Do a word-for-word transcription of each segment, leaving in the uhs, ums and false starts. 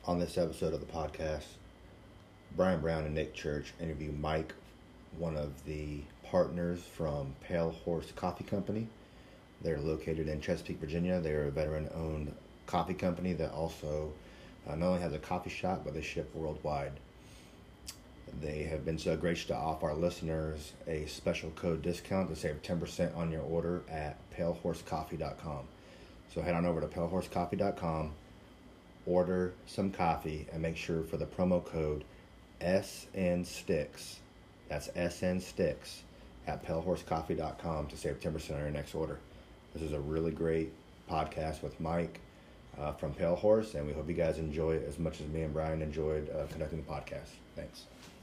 On this episode of the podcast, Brian Brown and Nick Church interview Mike, one of the partners from Pale Horse Coffee Company. They're located in Chesapeake, Virginia. They're a veteran-owned coffee company that also uh, not only has a coffee shop, but they ship worldwide. They have been so gracious to offer our listeners a special code discount to save ten percent on your order at pale horse coffee dot com. So head on over to pale horse coffee dot com, order some coffee, and make sure for the promo code S N Sticks, that's S N Sticks, at pale horse coffee dot com to save ten percent on your next order. This is a really great podcast with Mike uh, from Pale Horse, and we hope you guys enjoy it as much as me and Brian enjoyed uh, conducting the podcast. Thanks.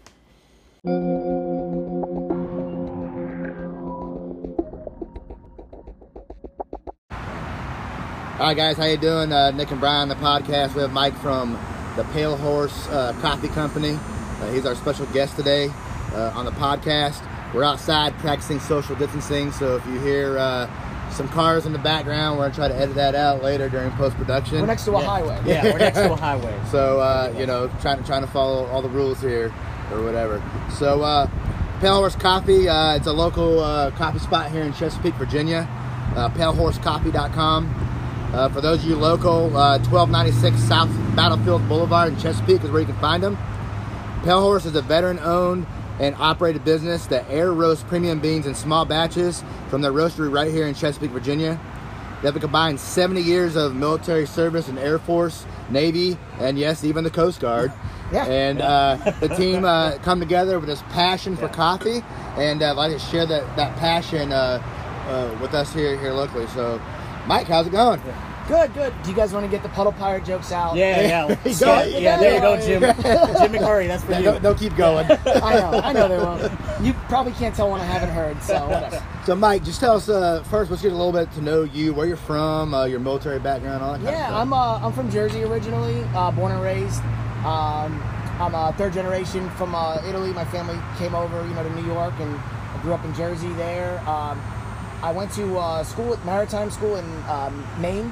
All right, guys, how you doing? Uh, Nick and Brian, the podcast. We have Mike from the Pale Horse uh, Coffee Company. Uh, he's our special guest today uh, on the podcast. We're outside practicing social distancing, so if you hear uh, some cars in the background, we're going to try to edit that out later during post-production. We're next to a yeah. highway. Yeah, we're next to a highway. So, uh, you know, trying, trying to follow all the rules here or whatever. So, uh, Pale Horse Coffee, uh, it's a local uh, coffee spot here in Chesapeake, Virginia. Uh, pale horse coffee dot com. Uh, for those of you local, uh, twelve ninety-six South Battlefield Boulevard in Chesapeake is where you can find them. Pale Horse is a veteran-owned and operated business that air roasts premium beans in small batches from their roastery right here in Chesapeake, Virginia. They have a combined seventy years of military service in Air Force, Navy, and yes, even the Coast Guard. Yeah. And uh, the team uh, come together with this passion for coffee, and uh, like to share that, that passion uh, uh, with us here here locally. So, Mike, how's it going? Good, good. Do you guys want to get the Puddle Pirate jokes out? Yeah, yeah. Go. So, yeah, there you go, Jim. Jim McMurray, that's for Yeah, you. don't, don't keep going. I know, I know they won't. You probably can't tell when I haven't heard, so whatever. So, Mike, just tell us uh, first, let's get a little bit to know you, where you're from, uh, your military background, all that kind of Yeah, stuff. I'm uh, I'm from Jersey originally, uh, born and raised. Um, I'm a third generation from uh, Italy. My family came over, you know, to New York, and I grew up in Jersey there. Um, I went to uh, school at Maritime School in um, Maine.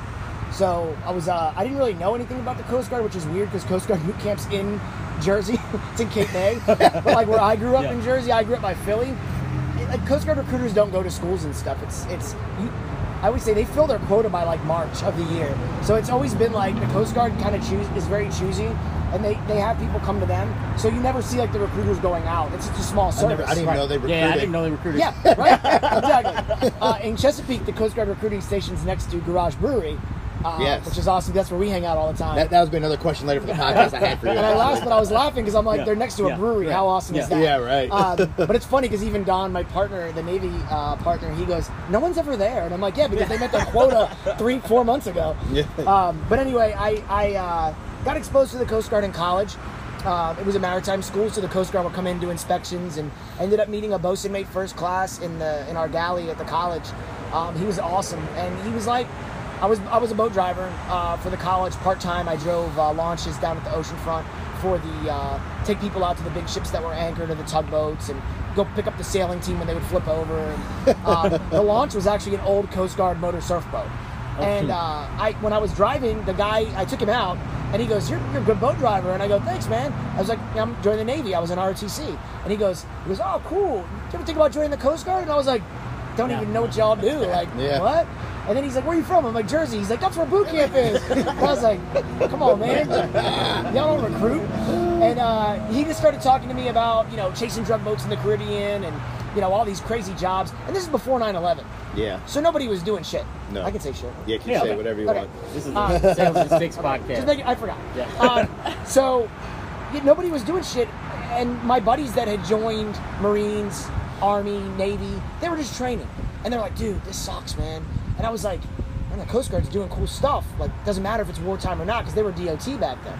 So I was uh, I didn't really know anything about the Coast Guard, which is weird because Coast Guard boot camp's in Jersey. It's in Cape May. But like where I grew up Yeah. in Jersey, I grew up by Philly. It, like Coast Guard recruiters don't go to schools and stuff. It's it's you, I would say they fill their quota by like March of the year. So it's always been like the Coast Guard kind of choose is very choosy, and they, they have people come to them. So you never see like the recruiters going out. It's just a small I, service. never, I didn't Right. even know they recruited. Yeah, I didn't know they recruited. Yeah, right? Exactly. Uh, in Chesapeake, the Coast Guard recruiting station's next to Garage Brewery, uh, Yes. which is awesome. That's where we hang out all the time. That, that was another question later for the podcast I had for you. and I laughed, but I was laughing because I'm like, Yeah. they're next to a Yeah. brewery. Right. How awesome is Yeah. that? Yeah, right. Um, but it's funny because even Don, my partner, the Navy uh, partner, he goes, no one's ever there. And I'm like, yeah, because they met their quota three, four months ago. Yeah. Um, but anyway, I, I uh, got exposed to the Coast Guard in college. Uh, it was a maritime school, so the Coast Guard would come in, do inspections, and I ended up meeting a bosun mate first class in the in our galley at the college. Um, he was awesome, and he was like, I was I was a boat driver uh, for the college part time. I drove uh, launches down at the ocean front for the uh, take people out to the big ships that were anchored or the tugboats, and go pick up the sailing team when they would flip over. And, um, the launch was actually an old Coast Guard motor surf boat. And uh, I, when I was driving, the guy, I took him out, and he goes, "You're, you're a good boat driver." And I go, "Thanks, man." I was like, yeah, "I'm joining the Navy. I was in R O T C." And he goes, "He goes, oh, cool. Did you ever think about joining the Coast Guard?" And I was like, "Don't Yeah. even know what y'all do. Like, Yeah. what?" And then he's like, "Where are you from?" I'm like, "Jersey." He's like, "That's where boot camp is." And I was like, "Come on, man. Y'all don't recruit." And uh, he just started talking to me about, you know, chasing drug boats in the Caribbean and, you know, all these crazy jobs. And this is before nine eleven. Yeah. So nobody was doing shit. No. I can say shit. Yeah, can Yeah, say okay. whatever you Okay. want. This is Uh, the Sales and Sticks Just podcast. make it, I forgot. Yeah. Um, so yeah, nobody was doing shit, and my buddies that had joined Marines, Army, Navy, they were just training, and they're like, "Dude, this sucks, man." And I was like, "Man, the Coast Guard's doing cool stuff. Like, doesn't matter if it's wartime or not, because they were D O T back then."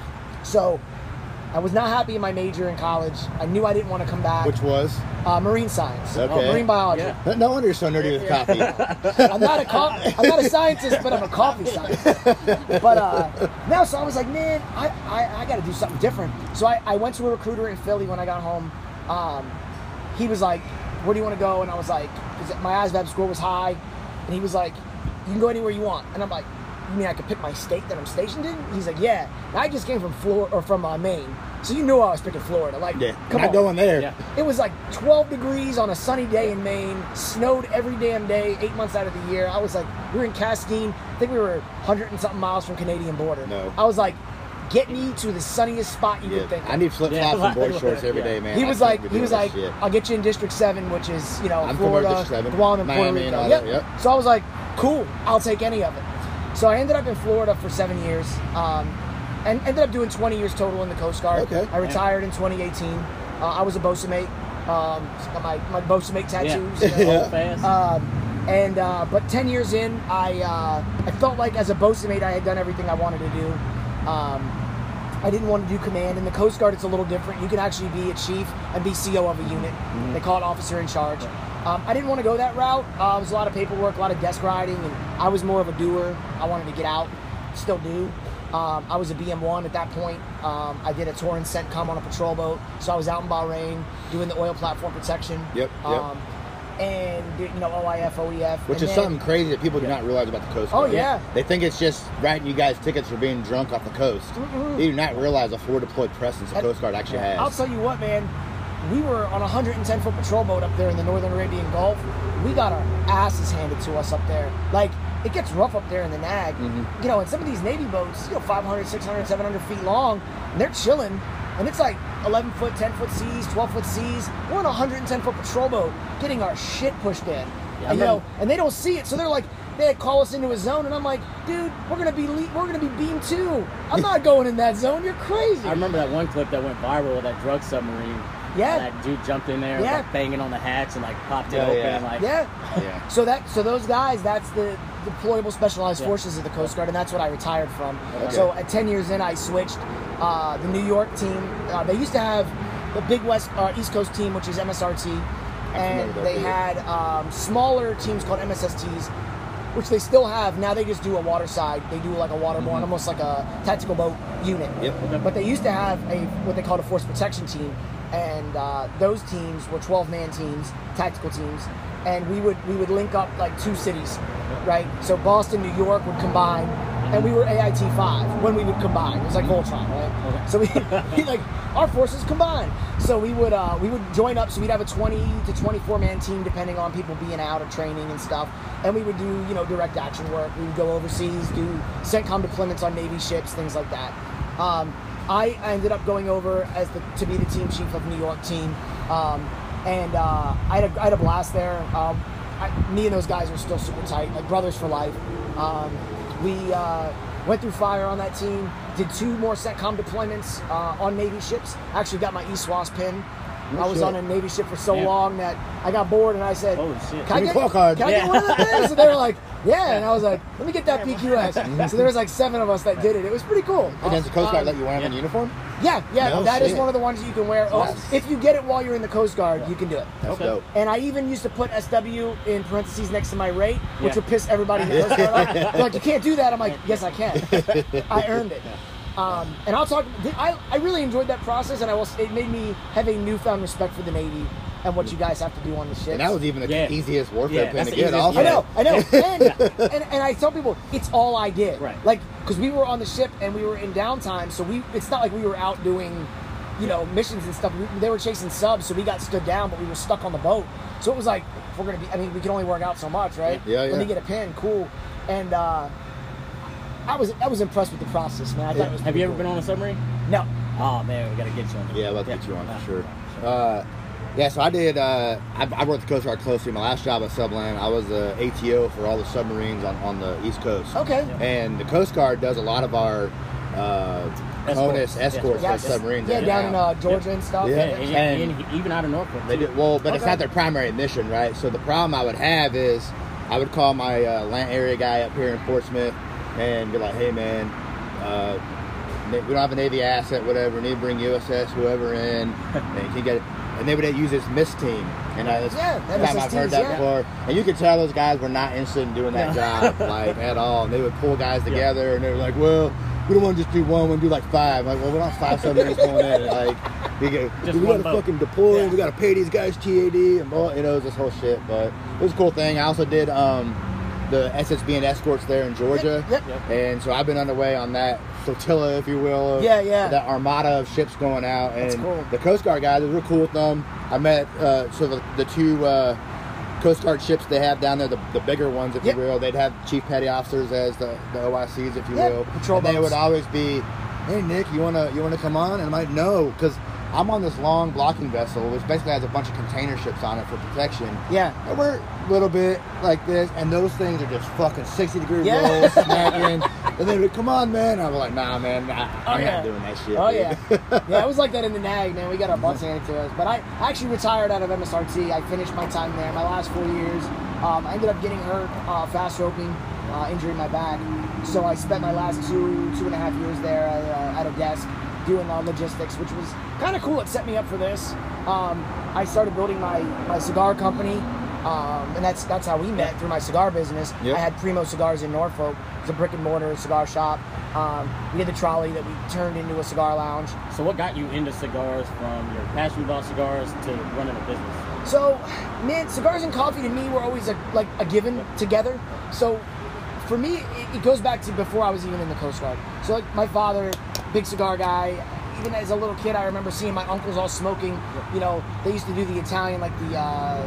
So I was not happy in my major in college. I knew I didn't want to come back. Which was? Uh, marine science. Okay. Oh, marine biology. Yeah. No- No wonder you're so nerdy with coffee. I'm not a co- I'm not a scientist, but I'm a coffee scientist. But uh, no, so I was like, man, I, I, I got to do something different. So I, I went to a recruiter in Philly when I got home. Um, he was like, where do you want to go? And I was like, 'cause my A S V A B score was high, and he was like, you can go anywhere you want. And I'm like, you mean I could pick my state that I'm stationed in? He's like, yeah. And I just came from Florida or from uh, Maine, so you knew I was picking Florida. Like, Yeah, come not on. going there. Yeah. It was like twelve degrees on a sunny day in Maine, snowed every damn day, eight months out of the year. I was like, we were in Castine. I think we were a hundred and something miles from Canadian border. No. I was like, get me to the sunniest spot you Yeah. could think I of. need flip flops Yeah. and board shorts every Yeah. day, man. He I was can't like, be he doing was that like, shit. I'll get you in District Seven, which is, you know, I'm from Florida, District seven. Guam, and Puerto Miami and Rico. all Yep. that, yep. So I was like, cool, I'll take any of it. So I ended up in Florida for seven years, um, and ended up doing twenty years total in the Coast Guard. Okay. I retired in twenty eighteen. Uh, I was a Bosa mate. Um, got my my Bosa mate tattoos. Yeah. you know. Old fast. Um, and uh, but ten years in, I uh, I felt like as a Bosa mate, I had done everything I wanted to do. Um, I didn't want to do command. In the Coast Guard, it's a little different. You can actually be a chief and be C O of a unit. Mm-hmm. They call it officer in charge. Um, I didn't want to go that route. Uh, it was a lot of paperwork, a lot of desk riding, and I was more of a doer. I wanted to get out, still do. Um, I was a B M one at that point. Um, I did a tour and CENTCOM on a patrol boat, so I was out in Bahrain doing the oil platform protection. Yep, yep. Um, and you know O I F, O E F, Which and is then- something crazy that people do not realize about the Coast Oh Guard. yeah. They think it's just writing you guys tickets for being drunk off the coast. Mm-mm. They do not realize a forward deployed presence the And- Coast Guard actually has. I'll tell you what, man. We were on a one hundred ten foot patrol boat up there in the Northern Arabian Gulf. We got our asses handed to us up there. Like, it gets rough up there in the Nag. Mhm. You know, and some of these Navy boats, you know, five hundred, six hundred, seven hundred feet long, and they're chilling. And it's like eleven foot, ten foot seas, twelve foot seas. We're on a one hundred ten foot patrol boat getting our shit pushed in. Yeah, I and, you remember- know, and they don't see it. So they're like, they call us into a zone, and I'm like, dude, we're gonna be le- we're gonna be beam two. I'm not going in that zone. You're crazy. I remember that one clip that went viral with that drug submarine. Yeah. That dude jumped in there, Yeah. like banging on the hatch and like popped it Yeah, open yeah. and like Yeah. yeah. So that so those guys, that's the deployable specialized Yeah. forces of the Coast Guard, and that's what I retired from. Okay. So at ten years in, I switched. Uh, the New York team, uh, they used to have the big West uh, East Coast team, which is M S R T, and familiar with that, they too. had um, smaller teams called M S S Ts, which they still have. Now they just do a water side. They do like a waterborne, almost like a tactical boat unit. Yep. But they used to have a what they called a force protection team, and uh, those teams were twelve man teams, tactical teams, and we would we would link up like two cities, right? So Boston, New York would combine, and we were A I T five when we would combine. It was like Voltron, right? Okay. So we, we like our forces combined. So we would uh, we would join up. So we'd have a twenty to twenty-four man team, depending on people being out or training and stuff. And we would do you know direct action work. We would go overseas, do CENTCOM deployments on Navy ships, things like that. Um, I ended up going over as the to be the team chief of New York team, um, and uh, I, had a, I had a blast there. Um, I, me and those guys are still super tight, like brothers for life. Um, we uh, went through fire on that team. Did two more CENTCOM deployments uh, on Navy ships. Actually got my E S W A S pin. No I was shit. on a Navy ship for so Yeah. long that I got bored and I said, Holy shit. "Can I Give me get, a call card." can I Yeah. get one of the things?" And they were like, "Yeah." And I was like, "Let me get that P Q S." So there was like seven of us that did it. It was pretty cool. And does the Coast Guard Um, let you wear them in yeah. uniform? Yeah, yeah, No that is shit. one of the ones that you can wear. Oh, Nice. if you get it while you're in the Coast Guard, you can do it. That's Okay. dope. And I even used to put S W in parentheses next to my rate, which Yeah. would piss everybody in the Coast Guard off. They're like, you can't do that. I'm like, yes, I can. I earned it. Um, and I'll talk. I, I really enjoyed that process, and I will. It made me have a newfound respect for the Navy and what you guys have to do on the ships. And that was even the Yeah. easiest warfare Yeah, pin that's to the get. easiest- Also, I know, I know, and, and and I tell people it's all I did. Right. Like, because we were on the ship and we were in downtime, so we. It's not like we were out doing, you know, missions and stuff. We, they were chasing subs, so we got stood down, but we were stuck on the boat. So it was like, if we're gonna be. I mean, we can only work out so much, right? Yeah, yeah. Let me get a pin, cool. And uh, I was I was impressed with the process, man. I thought it was. Have pretty you ever cool. been on a submarine? No. Oh man, we gotta get you on. Yeah, about to get you on Yeah. for sure. Uh, yeah, so I did. Uh, I, I worked the Coast Guard closely. My last job at Subland, I was the A T O for all the submarines on, on the East Coast. Okay. And the Coast Guard does a lot of our uh, bonus escorts Yes. for submarines. Yeah, in and down in out. uh, Georgia and stuff. Yeah. Yeah, and, And- and even out of Norfolk. They too. do, well, but it's Okay. not their primary mission, right? So the problem I would have is I would call my uh, land area guy up here in Portsmouth and be like, "Hey, man, uh, we don't have a Navy asset, whatever. We need to bring U S S whoever in, and you get it." And they would use this MIST team, and I, that's Yeah, the time I've heard M S S Ts, that yeah. before. And you could tell those guys were not interested in doing that job, like at all. And they would pull guys together, and they were like, "Well, we don't want to just do one, we want to do like five." I'm like, well, we don't have five submarines going in. Like, we, get, Just we one gotta boat. fucking deploy. Yeah. We gotta pay these guys T A D, and all, you know, it was this whole shit. But it was a cool thing. I also did um, the S S B and escorts there in Georgia. Yep. Yep. And so I've been underway on that flotilla, if you will. Of, Yeah, yeah. That armada of ships going out. And That's cool. the Coast Guard guys, it was real cool with them. I met uh, so the, the two uh, Coast Guard ships they have down there, the, the bigger ones, if Yep. you will. They'd have chief petty officers as the, the O I Cs, if you Yep. will. Patrol and they boats. would always be, hey, Nick, you wanna you wanna come on? And I'm like, no, because I'm on this long blocking vessel, which basically has a bunch of container ships on it for protection. Yeah. And we're a little bit like this, and those things are just fucking sixty degree Yeah. rolls, smacking. And they'd be like, come on, man. I was like, nah, man, nah, Oh, I'm yeah. not doing that shit. Oh dude. yeah, yeah. It was like that in the N A G, man. We got our butts handed to us. But I actually retired out of M S R T. I finished my time there. My last four years, um, I ended up getting hurt uh, fast roping, uh, injuring my back. So I spent my last two two and a half years there uh, at a desk doing uh, logistics, which was kind of cool. It set me up for this. Um, I started building my, my cigar company, um, and that's that's how we met, through my cigar business. Yep. I had Primo Cigars in Norfolk. It's a brick and mortar cigar shop. Um, we had the trolley that we turned into a cigar lounge. So what got you into cigars from your passion about cigars to running a business? So, man, cigars and coffee to me were always a, like a given together. So, for me, it, it goes back to before I was even in the Coast Guard. So, like my father, big cigar guy. Even as a little kid, I remember seeing my uncles all smoking. You know, they used to do the Italian, like the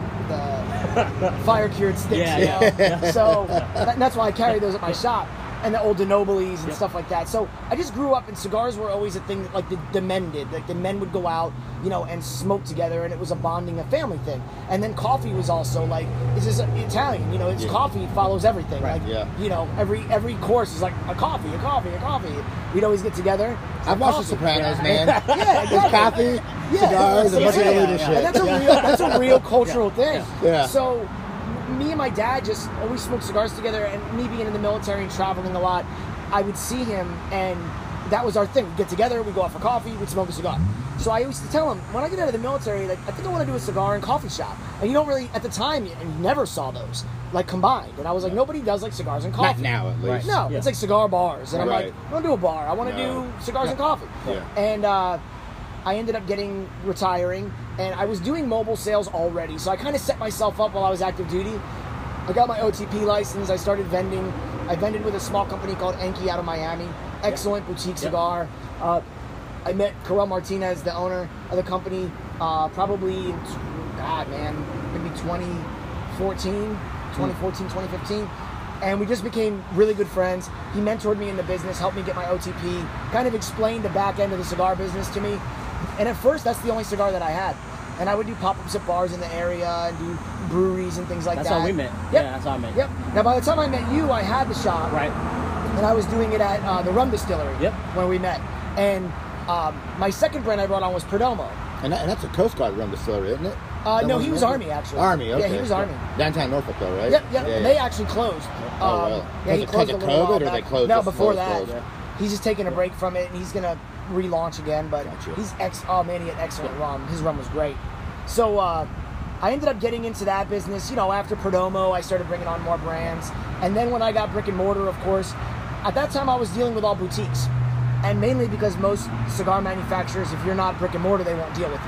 uh, the fire cured sticks. Yeah, you yeah. know? So that, that's why I carry those at my shop. And the old DeNobilis and Yep. stuff like that. So I just grew up, and cigars were always a thing that, like, the, the men did. Like, the men would go out, you know, and smoke together, and it was a bonding, a family thing. And then coffee was also, like, this is Italian, you know, it's Yeah. coffee follows everything. Right, Like, yeah. you know, every every course is like a coffee, a coffee, a coffee. We'd always get together. I've watched The coffee. Sopranos, man. Yeah, There's exactly. coffee, Yeah. cigars, a bunch of Yeah. other Yeah. shit. And that's a real that's a real cultural thing. Yeah. So me and my dad just always smoked cigars together, and me being in the military and traveling a lot, I would see him, and that was our thing. We'd get together, we'd go out for coffee, we'd smoke a cigar. So I used to tell him, when I get out of the military, like, I think I want to do a cigar and coffee shop. And you don't really, at the time, you, you never saw those, like, combined. And I was like, nobody does, like, cigars and Not coffee. now, at least. No, Yeah. it's like cigar bars. And I'm Right. like, I don't do a bar. I want to No. do cigars and coffee. Yeah. And uh, I ended up getting, retiring, and I was doing mobile sales already. So I kind of set myself up while I was active duty. I got my O T P license. I started vending. I vended with a small company called Enki out of Miami. Excellent boutique cigar. Uh, I met Carel Martinez, the owner of the company, uh, probably, in, God, man, maybe twenty fourteen, twenty fourteen, twenty fifteen. And we just became really good friends. He mentored me in the business, helped me get my O T P, kind of explained the back end of the cigar business to me. And at first, that's the only cigar that I had. And I would do pop-ups at bars in the area and do breweries and things like That's that. how we met. Yep. Yeah, that's how I met. Yep. Now, by the time I met you, I had the shop. Right. And I was doing it at uh, the rum distillery. Yep. When we met. And um, my second brand I brought on was Perdomo. And, that, and that's a Coast Guard rum distillery, isn't it? Uh, That no, one he was mentioned? Army, actually. Army, okay. Yeah, he was Army. Downtown Norfolk, though, right? Yep, yep. Yeah, They yeah. actually closed. Oh, Um, well. Yeah, he Was it 'cause closed of a little while COVID, or they back. closed No, just before closed, that. closed? He's just taking a break from it, and he's gonna relaunch again. But Gotcha. he's ex. Oh man, he had excellent rum. His rum was great. So uh, I ended up getting into that business. You know, after Perdomo, I started bringing on more brands, and then when I got brick and mortar, of course, at that time I was dealing with all boutiques, and mainly because most cigar manufacturers, if you're not brick and mortar, they won't deal with you.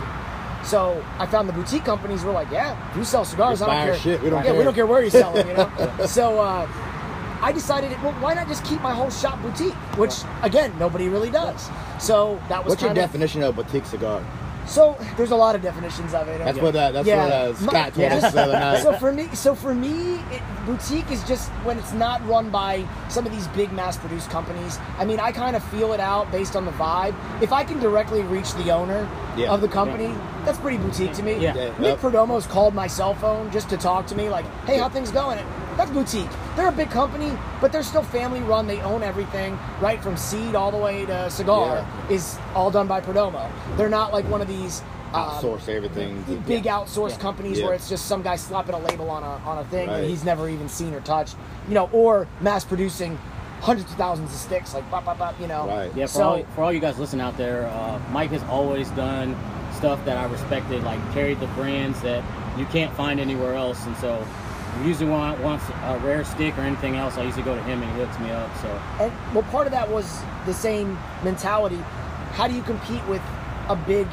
So I found the boutique companies were like, yeah, if you sell cigars, Just I buy don't our care. shit, we don't yeah, we care. don't care where you sell them, you know. So uh, I decided, well, why not just keep my whole shop boutique, which again nobody really does. So that was What's your kind of, definition of boutique cigar? So there's a lot of definitions of it. That's what uh, that's Yeah. what uh, Scott My- told yeah. us the other night. So for me, so for me, it, boutique is just when it's not run by some of these big mass-produced companies. I mean, I kind of feel it out based on the vibe. If I can directly reach the owner Yeah. of the company, that's pretty boutique to me. Yeah. Yeah, Nick yep. Perdomo's called my cell phone just to talk to me, like, "Hey, how things going?" That's boutique. They're a big company, but they're still family-run. They own everything, right from seed all the way to cigar. Yeah. Is all done by Perdomo. They're not like one of these. um, Outsource everything. to- big outsourced Yeah. companies Yeah. where it's just some guy slapping a label on a on a thing that Right. he's never even seen or touched, you know, or mass producing hundreds of thousands of sticks, like bop, bop, bop, you know. Right. Yeah, for, So- all, for all you guys listening out there, uh, Mike has always done stuff that I respected, like carried the brands that you can't find anywhere else. And so if you usually want wants a rare stick or anything else, I usually go to him and he hooks me up. So And well, part of that was the same mentality. How do you compete with a big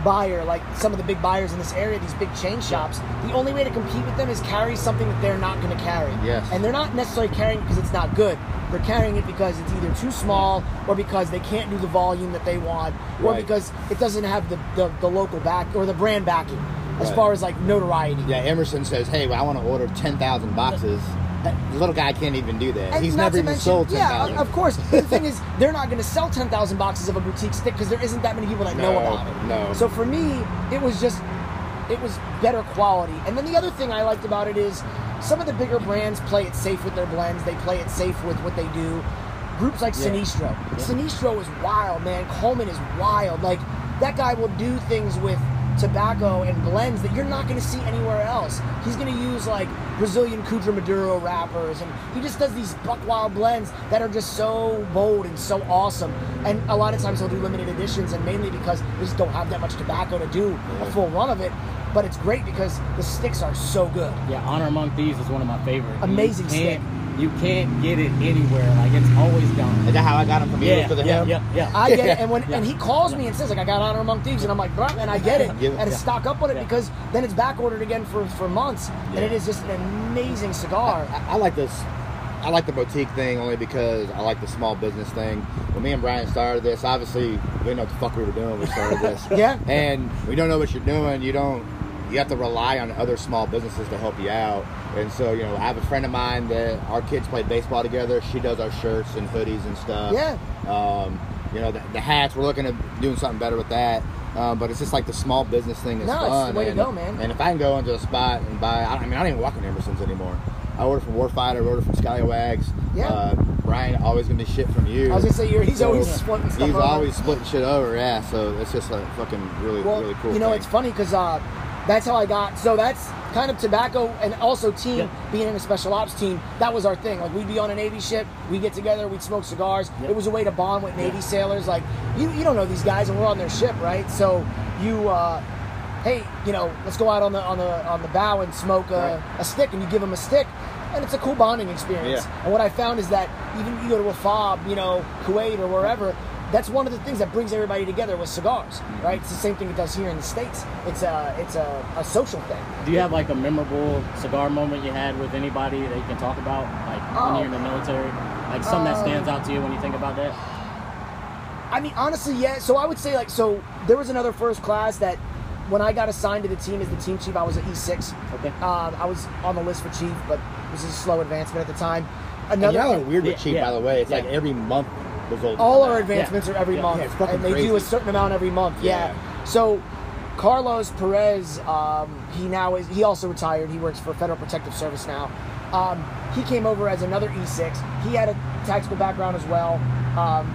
buyer, like some of the big buyers in this area, these big chain shops, the only way to compete with them is carry something that they're not going to carry. Yes. And they're not necessarily carrying it because it's not good. They're carrying it because it's either too small, or because they can't do the volume that they want, or Right. because it doesn't have the, the, the local back or the brand backing as Right. far as like notoriety. Yeah, Emerson says, hey, well, I want to order ten thousand boxes. That, the little guy can't even do that. And He's not never to even mention- sold ten Yeah, thousand. of course. The thing is, they're not going to sell ten thousand boxes of a boutique stick because there isn't that many people that know No, about it. no. So for me, it was just, it was better quality. And then the other thing I liked about it is some of the bigger brands play it safe with their blends. They play it safe with what they do. Groups like Yeah. Sinistro. Yeah. Sinistro is wild, man. Coleman is wild. Like, that guy will do things with tobacco and blends that you're not going to see anywhere else. He's going to use like Brazilian Kudra Maduro wrappers, and he just does these buck wild blends that are just so bold and so awesome. And a lot of times he'll do limited editions, and mainly because they just don't have that much tobacco to do a full run of it. But it's great because the sticks are so good. Yeah, Honor Among Thieves is one of my favorites. Amazing you can't, You can't get it anywhere. Like, it's always gone. Is that how I got him from you Yeah, for the yeah, him? yeah, yeah. I get it, and when Yeah. and he calls me and says like, I got Honor Among Thieves, and I'm like, bro, and I get it, Give it- and yeah. stock up on it Yeah. because then it's back ordered again for for months, and it is just an amazing cigar. I, I like this. I like the boutique thing only because I like the small business thing. When me and Brian started this, obviously we didn't know what the fuck we were doing when we started this. Yeah. And we don't know what you're doing. You don't. You have to rely on other small businesses to help you out. And so, you know, I have a friend of mine that our kids play baseball together. She does our shirts and hoodies and stuff. Yeah. Um, you know, the, the hats, we're looking at doing something better with that. Um, but it's just like the small business thing that's No, it's fun. the way to and, go, man. And if I can go into a spot and buy, I, I mean, I don't even walk in Emerson's anymore. I order from Warfighter, I order from Scallywags. Yeah. Uh, Brian always gonna be shit from you. I was gonna say you're, he's So, always splitting stuff He's over. always splitting shit over, yeah. So it's just like fucking really, Well, really cool. you know, thing. it's funny because uh, that's how I got. So that's kind of tobacco and also team Yeah. being in a special ops team. That was our thing. Like, we'd be on a Navy ship, we'd get together, we'd smoke cigars. Yeah. It was a way to bond with Navy sailors. Like, you you don't know these guys, and we're on their ship, right? So you. Uh, Hey, you know, let's go out on the on the on the bow and smoke a, Right. a stick, and you give them a stick, and it's a cool bonding experience. Yeah. And what I found is that even you go to a fob, you know, Kuwait or wherever, that's one of the things that brings everybody together with cigars, right? It's the same thing it does here in the States. It's a it's a, a social thing. Do you have like a memorable cigar moment you had with anybody that you can talk about? Like Oh. when you're in the military? Like something that Um, stands out to you when you think about that? I mean, honestly, yeah. So I would say, like, so there was another first class that when I got assigned to the team as the team chief, I was at E six. Okay. Um, I was on the list for chief, but it was a slow advancement at the time. And Another, y'all are weird with Yeah, Chief, yeah. by the way. It's Yeah. like every month was old. all our advancements are every Yeah. month, Yeah, it's fucking and they do crazy. a certain amount every month. Yeah. Yeah. So Carlos Perez, um, he now is. He also retired. He works for Federal Protective Service now. Um, he came over as another E six. He had a tactical background as well. Um,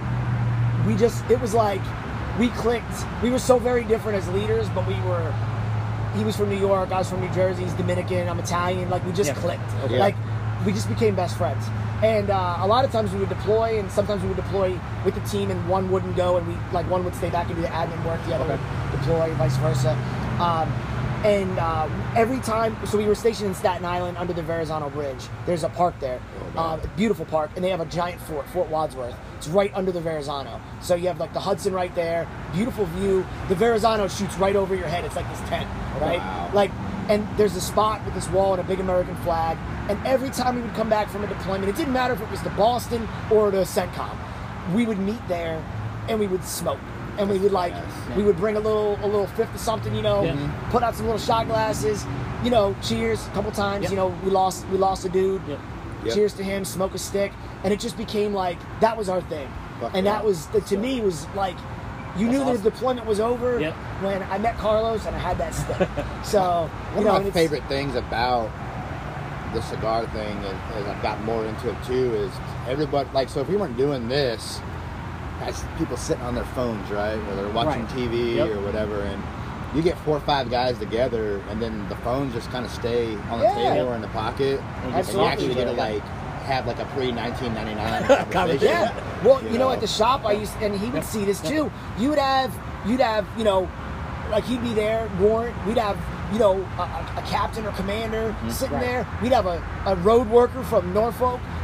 we just, it was like we clicked. We were so very different as leaders, but we were. He was from New York. I was from New Jersey. He's Dominican. I'm Italian. Like, we just Yeah. clicked. Okay. Like, we just became best friends. And uh, a lot of times we would deploy, and sometimes we would deploy with the team, and one wouldn't go, and we like one would stay back and do the admin work, the other Okay. would deploy, vice versa. Um, and uh, every time, so we were stationed in Staten Island under the Verrazano Bridge. There's a park there, Oh, uh, man. beautiful park, and they have a giant fort, Fort Wadsworth. It's right under the Verrazano. So you have like the Hudson right there, beautiful view. The Verrazano shoots right over your head. It's like this tent, right? Wow. Like, and there's a spot with this wall and a big American flag. And every time we would come back from a deployment, it didn't matter if it was to Boston or to CENTCOM, we would meet there and we would smoke. And we would like, Yes. we would bring a little, a little fifth of something, you know, Yeah. put out some little shot glasses, you know, cheers a couple times. Yep. You know, we lost, we lost a dude. Yep. Yep. Cheers to him, smoke a stick, and it just became like that was our thing. Fuck and yeah. that was to me was like, you That's knew awesome. the deployment was over Yep. when I met Carlos and I had that stick. So you One know, of and my it's- favorite things about the cigar thing, and as I've gotten more into it too, is everybody, like, so if we weren't doing this, guys, people sitting on their phones, right? Or they're watching Right. T V Yep. or whatever, and you get four or five guys together, and then the phones just kind of stay on the Yeah. table or in the pocket, And and just you talk actually to get to, each other. like, have, like, a pre-nineteen ninety-nine conversation. Yeah. Well, you, You know, know. at the shop, I used, and he would see this too. You would have, you'd have, you know, like he'd be there, warrant. We'd have, you know, a, a- a captain or commander sitting Right. there. We'd have a, a road worker from Norfolk.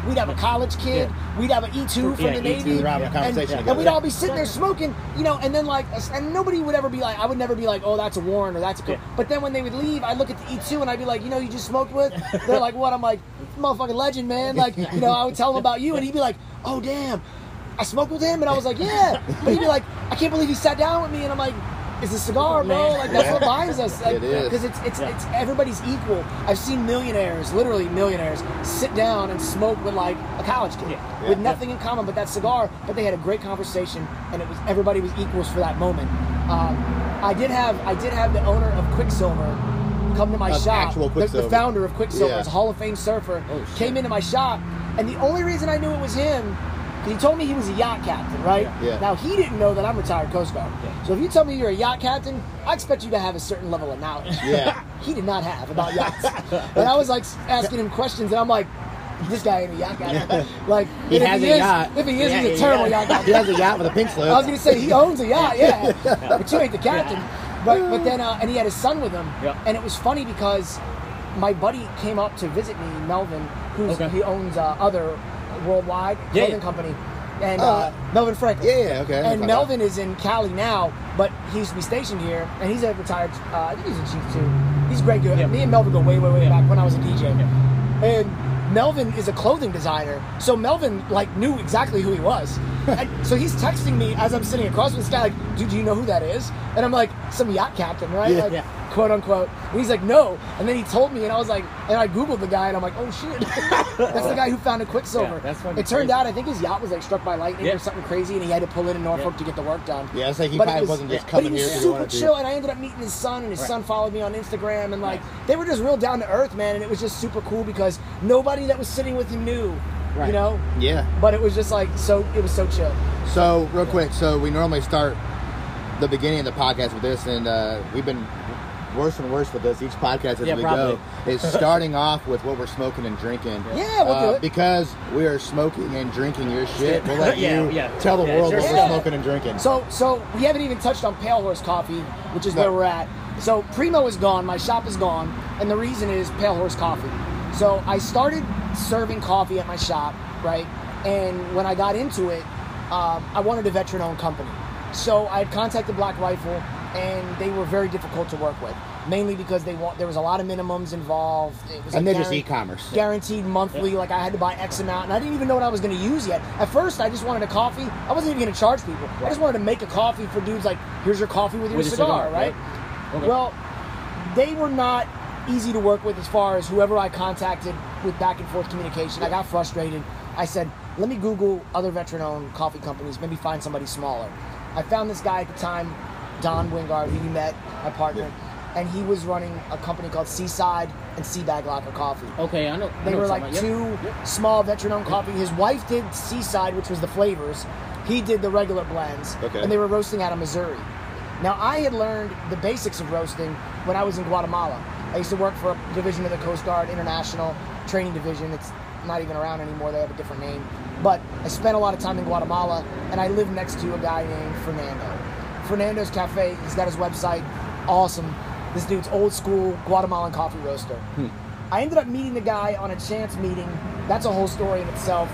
We'd have a college kid. Yeah. We'd have an E two from Yeah, the E two, Navy. we're having a and, conversation and together. we'd all be sitting there smoking, you know, and then like, and nobody would ever be like, I would never be like, oh, that's a Warren or that's a. Co-. Yeah. But then when they would leave, I'd look at the E two and I'd be like, you know, you just smoked with. They're like, what? I'm like, motherfucking legend, man. Like, you know, I would tell him about you, and he'd be like, oh damn, I smoked with him, and I was like, yeah. But he'd be like, I can't believe he sat down with me, and I'm like, it's a cigar, bro. Like that's what binds us. Like, It is. because it's it's Yeah. it's everybody's equal. I've seen millionaires, literally millionaires, sit down and smoke with like a college kid Yeah. with Yeah. nothing in common but that cigar. But they had a great conversation, and it was everybody was equals for that moment. Um, I did have I did have the owner of Quicksilver come to my Of shop. actual The, Quicksilver. the founder of Quicksilver, Yeah. is a Hall of Fame surfer, Oh, shit. came into my shop, and the only reason I knew it was him. He told me he was a yacht captain, right? Yeah. Now, he didn't know that I'm retired Coast Guard. Yeah. So if you tell me you're a yacht captain, I expect you to have a certain level of knowledge. Yeah. He did not have about yachts. And I was like asking him questions, and I'm like, this guy ain't a yacht captain. Like, He and if has he a is, yacht. If he is, Yeah, he's a yeah, terrible yeah. yacht captain. He has a yacht with a pink slip. I was gonna say he owns a yacht, yeah, but you ain't the captain. But but then uh, and he had his son with him, Yeah. and it was funny because my buddy came up to visit me, Melvin, who's Okay. he owns uh, other worldwide Yeah, clothing yeah. company, and uh, Uh, Melvin Franklin. yeah, yeah, okay. And Melvin is in Cali now, but he used to be stationed here, and he's a retired. Uh, I think he's a chief too. He's great. Good. Yeah. Me and Melvin go way, way, way Yeah. back when I was a D J. Yeah. And Melvin is a clothing designer, so Melvin like knew exactly who he was. And so he's texting me as I'm sitting across from this guy, like, "Dude, do you know who that is?" And I'm like, "Some yacht captain, right?" Yeah. Like, Yeah. quote unquote. And he's like, "No." And then he told me, and I was like, and I googled the guy, and I'm like, "Oh shit, that's the guy who founded Quicksilver." Yeah, that's fucking it turned crazy. out, I think his yacht was like struck by lightning Yeah. or something crazy, and he had to pull in in Norfolk Yeah. to get the work done. Yeah, it's like he But it probably was- wasn't just But coming he here was because he super wanted to. chill, and I ended up meeting his son, and his Right. son followed me on Instagram, and like they were just real down to earth, man. And it was just super cool because nobody that was sitting with him knew, Right. you know. Yeah. But it was just like so. It was so chill. So, real quick, so we normally start the beginning of the podcast with this, and uh, we've been worse and worse with this each podcast as Yeah, we probably. go. Is starting off with what we're smoking and drinking. Yeah, we'll do Uh, it. Because we are smoking and drinking your shit. We'll let Yeah, you yeah. tell the Yeah, world sure. what Yeah. we're smoking and drinking. So, so we haven't even touched on Pale Horse Coffee, which is No. where we're at. So Primo is gone, my shop is gone, and the reason is Pale Horse Coffee. So I started serving coffee at my shop, right? And when I got into it, um, I wanted a veteran-owned company. So I had contacted Black Rifle, and they were very difficult to work with, mainly because they want there was a lot of minimums involved. It was And like they're just guaran- e-commerce. guaranteed monthly. Like I had to buy X amount, and I didn't even know what I was going to use yet. At first, I just wanted a coffee. I wasn't even going to charge people. I just wanted to make a coffee for dudes. Like, here's your coffee with your With your cigar, cigar, right? yeah. Okay. Well, they were not easy to work with as far as whoever I contacted with back and forth communication. I got frustrated. I said, let me Google other veteran-owned coffee companies, maybe find somebody smaller. I found this guy at the time, Don Wingard, who you met, my partner, and he was running a company called Seaside and Seabag Locker Coffee. Okay, I know. I They know were what like you're talking two about. Yep. Yep. small veteran-owned coffee. His wife did Seaside, which was the flavors. He did the regular blends. Okay. And they were roasting out of Missouri. Now, I had learned the basics of roasting when I was in Guatemala. I used to work for a division of the Coast Guard International Training Division. It's not even around anymore. They have a different name. But I spent a lot of time in Guatemala, and I lived next to a guy named Fernando. Fernando's Cafe, he's got his website. Awesome. This dude's old school Guatemalan coffee roaster. I ended up meeting the guy on a chance meeting. That's a whole story in itself.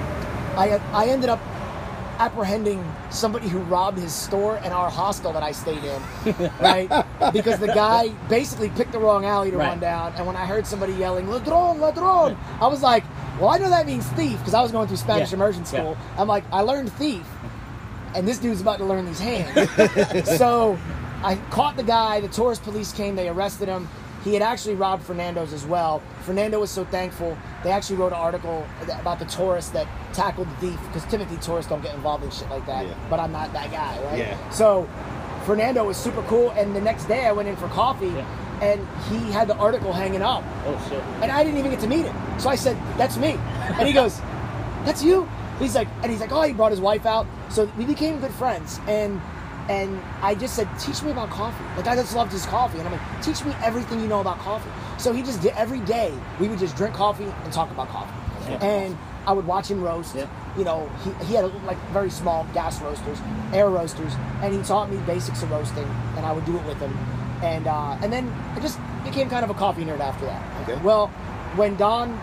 I I ended up apprehending somebody who robbed his store and our hostel that I stayed in, right? Because the guy basically picked the wrong alley to Right. run down. And when I heard somebody yelling, "Ladron, ladron," I was like, well, I know that means thief because I was going through Spanish Yeah. immersion Yeah. school. I'm like, I learned thief. And this dude's about to learn these hands. So I caught the guy. The tourist police came. They arrested him. He had actually robbed Fernando's as well. Fernando was so thankful. They actually wrote an article about the tourist that tackled the thief because typically tourists don't get involved in shit like that. Yeah. But I'm not that guy, right? Yeah. So Fernando was super cool. And the next day I went in for coffee, Yeah. and he had the article hanging up. Oh shit. And I didn't even get to meet him. So I said, that's me. And he goes, that's you? He's like, and he's like, oh, he brought his wife out. So we became good friends. And and I just said, teach me about coffee. Like, I just loved his coffee. And I'm like, teach me everything you know about coffee. So he just did, every day, we would just drink coffee and talk about coffee. Yeah. And I would watch him roast. Yeah. You know, he, he had like very small gas roasters, air roasters. And he taught me basics of roasting. And I would do it with him. And uh, and then I just became kind of a coffee nerd after that. Okay. Well, when Don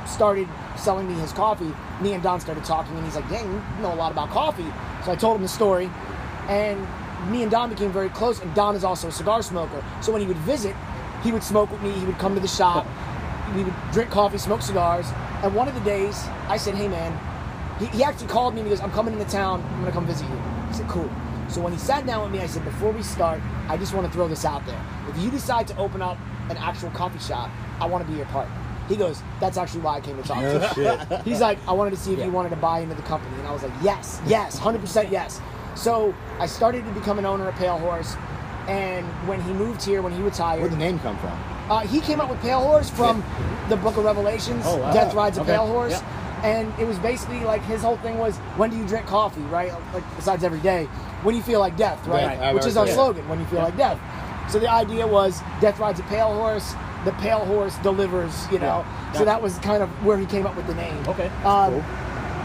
started selling me his coffee, me and Don started talking, and he's like, dang, you know a lot about coffee. So I told him the story, and me and Don became very close, and Don is also a cigar smoker. So when he would visit, he would smoke with me, he would come to the shop, we would drink coffee, smoke cigars, and one of the days, I said, hey man, he, he actually called me and he goes, I'm coming into town, I'm gonna come visit you. I said, cool. So when he sat down with me, I said, before we start, I just want to throw this out there. If you decide to open up an actual coffee shop, I want to be your partner. He goes, that's actually why I came to talk to you. No shit. He's like, I wanted to see if Yeah. you wanted to buy into the company. And I was like, yes, yes, one hundred percent yes. So I started to become an owner of Pale Horse. And when he moved here, when he retired, Where'd the name come from? uh, he came up with Pale Horse from the Book of Revelations, Oh, wow. Death Rides a Okay. Pale Horse. Yeah. And it was basically like his whole thing was, when do you drink coffee, right? Like, besides every day, when you feel like death, right? Right, I've Which is heard our that. slogan, when you feel Yeah. like death. So the idea was, Death Rides a Pale Horse, the Pale Horse delivers, you know? Yeah. So Yeah. that was kind of where he came up with the name. Okay. Um, Cool.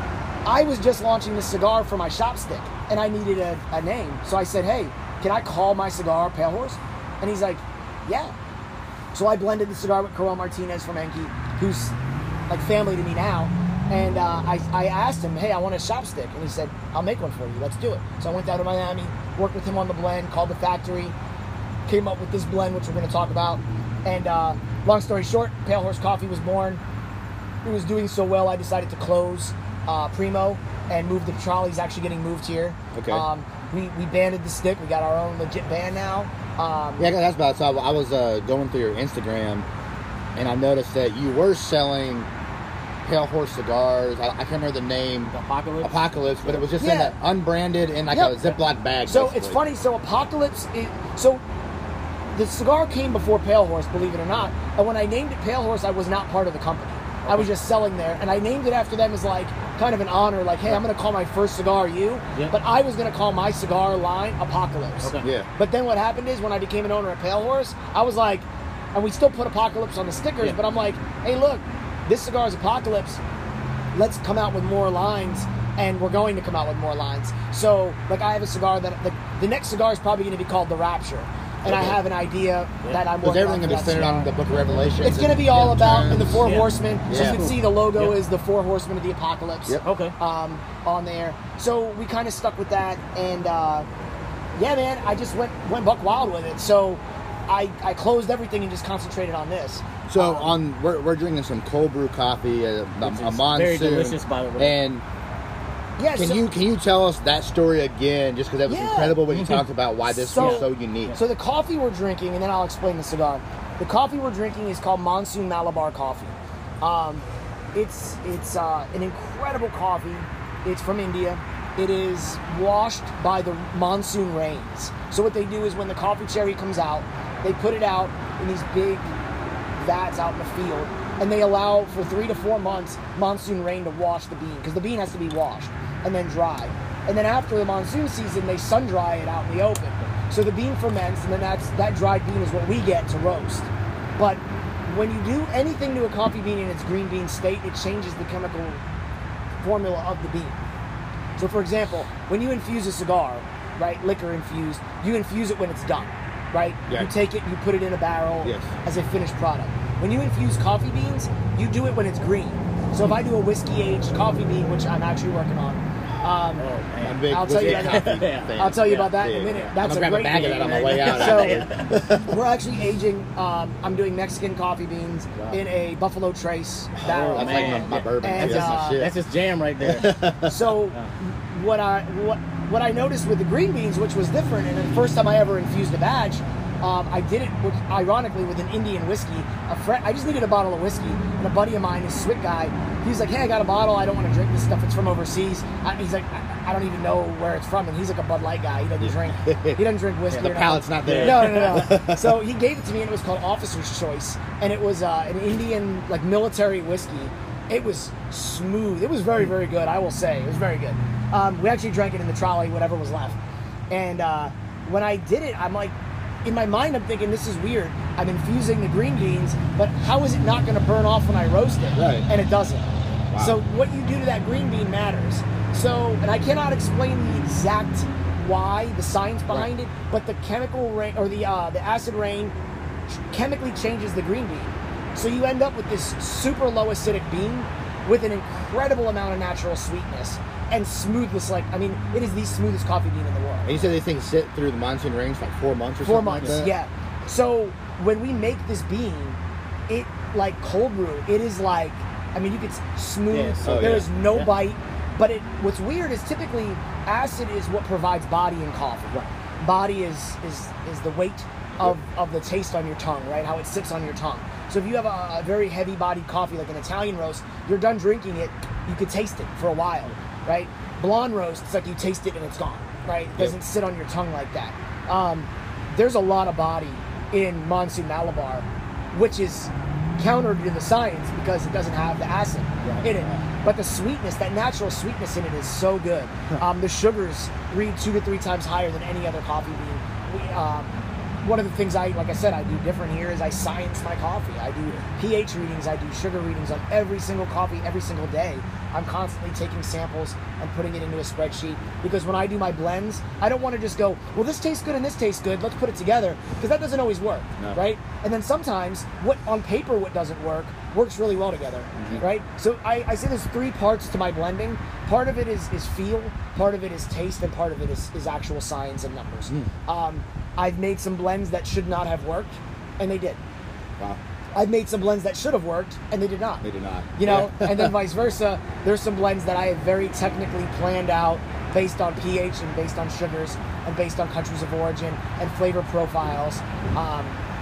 I was just launching the cigar for my shop stick, and I needed a, a name. So I said, hey, can I call my cigar Pale Horse? And he's like, yeah. So I blended the cigar with Corel Martinez from Enki, who's like family to me now. And uh, I, I asked him, hey, I want a shop stick. And he said, I'll make one for you. Let's do it. So I went down to Miami, worked with him on the blend, called the factory, came up with this blend, which we're going to talk about. And uh, long story short, Pale Horse Coffee was born. It was doing so well, I decided to close uh, Primo and move the trolley's actually getting moved here. Okay. Um, we, we banded the stick. We got our own legit band now. Um, Yeah, that's about. So I was uh, going through your Instagram, and I noticed that you were selling Pale Horse cigars. I, I can't remember the name. Apocalypse. Apocalypse, but it was just in Yeah. that unbranded in like Yep. a Ziploc bag. So basically. it's funny. So Apocalypse, is, so the cigar came before Pale Horse, believe it or not. And when I named it Pale Horse, I was not part of the company. I was just selling there, and I named it after them as like kind of an honor. Like, hey, I'm going to call my first cigar you, Yeah. but I was going to call my cigar line Apocalypse. Okay. Yeah. But then what happened is when I became an owner at Pale Horse, I was like, and we still put Apocalypse on the stickers, Yeah. but I'm like, hey, look, this cigar is Apocalypse. Let's come out with more lines, and we're going to come out with more lines. So, like, I have a cigar that the, the next cigar is probably going to be called the Rapture, and I Okay. have an idea Yeah. that I'm Was working everything on. going to be for that centered on cigar. the Book of Revelation? It's going to be all about in the Four Yeah. Horsemen. So Yeah. you can see the logo Yeah. is the Four Horsemen of the Apocalypse. Yep. Okay. Um, on there. So we kind of stuck with that, and uh, yeah, man, I just went went buck wild with it. So I I closed everything and just concentrated on this. So Um, on, we're, we're drinking some cold brew coffee, a, a, Which a is monsoon. very delicious, by the way. And yeah, can so, you can you tell us that story again? Just because that was Yeah. incredible when you talked about why this So- was so unique. So the coffee we're drinking, and then I'll explain the cigar. The coffee we're drinking is called Monsoon Malabar Coffee. Um, it's it's uh, an incredible coffee. It's from India. It is washed by the monsoon rains. So what they do is when the coffee cherry comes out, they put it out in these big vats out in the field, and they allow for three to four months monsoon rain to wash the bean, because the bean has to be washed and then dried. And then after the monsoon season, they sun dry it out in the open. So the bean ferments, and then that's that dried bean is what we get to roast. But when you do anything to a coffee bean in its green bean state, it changes the chemical formula of the bean. So for example, when you infuse a cigar, right, liquor infused, you infuse it when it's done, right? Yeah. You take it, you put it in a barrel Yes. as a finished product. When you infuse coffee beans, you do it when it's green. So if I do a whiskey aged coffee bean, which I'm actually working on, um, Oh, I'm man. a big I'll tell you whiskey about coffee that. fan. I'll tell you Yeah, about that in a yeah, minute. yeah. That's I'm a gonna grab great a bag of that on my way out. So actually. we're actually aging. Um, I'm doing Mexican coffee beans Wow. in a Buffalo Trace barrel. That's like my, Man. my bourbon. And, That's uh, my shit. That's his jam right there. So what I what what I noticed with the green beans, which was different, and the first time I ever infused a batch, um, I did it with, ironically with an Indian whiskey. A friend, I just needed a bottle of whiskey, and a buddy of mine, a Swit guy, he's like, "Hey, I got a bottle. I don't want to drink this stuff. It's from overseas." I, he's like, I, "I don't even know where it's from," and he's like a Bud Light guy. He doesn't drink. He doesn't drink whiskey. The or palate's not there. No, no, no. So he gave it to me, and it was called Officer's Choice, and it was uh, an Indian like military whiskey. It was smooth. It was very, very good. I will say, it was very good. Um, we actually drank it in the trolley, whatever was left. And uh, when I did it, I'm like, in my mind, I'm thinking, this is weird. I'm infusing the green beans, but how is it not going to burn off when I roast it? Right. And it doesn't. Wow. So what you do to that green bean matters. So, and I cannot explain the exact why, the science behind Right. it, but the chemical rain or the uh, the acid rain chemically changes the green bean. So you end up with this super low acidic bean with an incredible amount of natural sweetness and smoothness. Like, I mean, it is the smoothest coffee bean in the world. And you said these things sit through the monsoon rings for like four months or Four something months, like that? yeah. So when we make this bean, it, like cold brew, it is like, I mean, you could smooth, Yeah, so- there Oh, yeah. is no Yeah. bite. But it, what's weird is typically acid is what provides body in coffee. Right. Body is is is the weight of, of the taste on your tongue, right? How it sits on your tongue. So if you have a, a very heavy bodied coffee like an Italian roast, you're done drinking it, you could taste it for a while, right? Blonde roast, it's like you taste it and it's gone, right? It doesn't sit on your tongue like that. Um, there's a lot of body in Monsoon Malabar, which is counter to the science because it doesn't have the acid Right, in it. right. But the sweetness, that natural sweetness in it is so good. Um, the sugars read two to three times higher than any other coffee bean. We, um, one of the things I, like I said, I do different here is I science my coffee. I do pH readings, I do sugar readings on every single coffee every single day. I'm constantly taking samples and putting it into a spreadsheet because when I do my blends, I don't want to just go, well, this tastes good and this tastes good, let's put it together, because that doesn't always work, No. right? And then sometimes what on paper what doesn't work works really well together, Mm-hmm. right? So I, I say there's three parts to my blending. Part of it is, is feel, part of it is taste, and part of it is, is actual science and numbers. Mm. Um, I've made some blends that should not have worked, and they did. Wow. I've made some blends that should have worked, and they did not. They did not. You know, Yeah. and then vice versa. There's some blends that I have very technically planned out based on pH and based on sugars and based on countries of origin and flavor profiles. Um,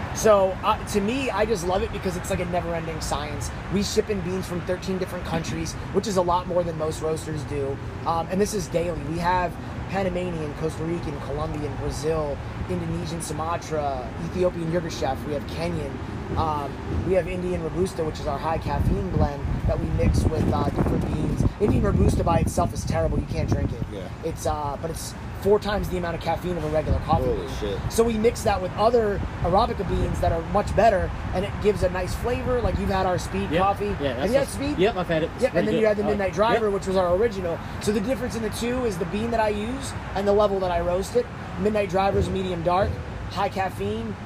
so uh, to me, I just love it because it's like a never-ending science. We ship in beans from thirteen different countries, which is a lot more than most roasters do. Um, and this is daily. We have Panamanian, Costa Rican, Colombian, Brazil, Indonesian, Sumatra, Ethiopian Yirgacheffe. We have Kenyan. Um, we have Indian Robusta, which is our high caffeine blend that we mix with uh, different beans. Indian Robusta by itself is terrible. You can't drink it. Yeah. It's uh, but it's four times the amount of caffeine of a regular coffee Holy bean. shit. So we mix that with other Arabica beans that are much better, and it gives a nice flavor. Like you've had our Speed Yep. coffee. Yeah, Have that's you had a- Speed? Yep, I've had it. It's Yep, and pretty then good. you had the I like Midnight it. Driver, Yep. which was our original. So the difference in the two is the bean that I use and the level that I roast it. Midnight Driver is medium dark, high caffeine.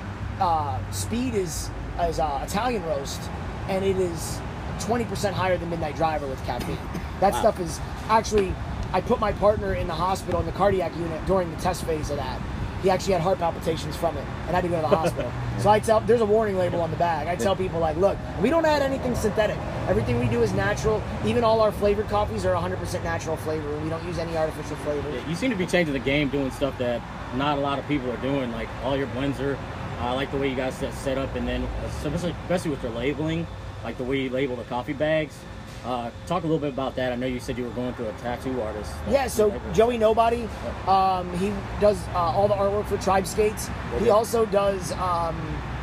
Uh, Speed is is uh, Italian roast, and it is twenty percent higher than Midnight Driver with caffeine. That Wow. stuff is actually. I put my partner in the hospital in the cardiac unit during the test phase of that. He actually had heart palpitations from it and had to go to the hospital. So I tell, there's a warning label on the bag. I tell people like, look, we don't add anything synthetic. Everything we do is natural. Even all our flavored coffees are one hundred percent natural flavor. We don't use any artificial flavors. Yeah, you seem to be changing the game, doing stuff that not a lot of people are doing. Like all your blends are. I like the way you guys set, set up, and then especially, especially with your labeling, like the way you label the coffee bags. Uh, talk a little bit about that. I know you said you were going to a tattoo artist. Yeah, so Joey Nobody, um, he does uh, all the artwork for Tribe Skates. He also does, um,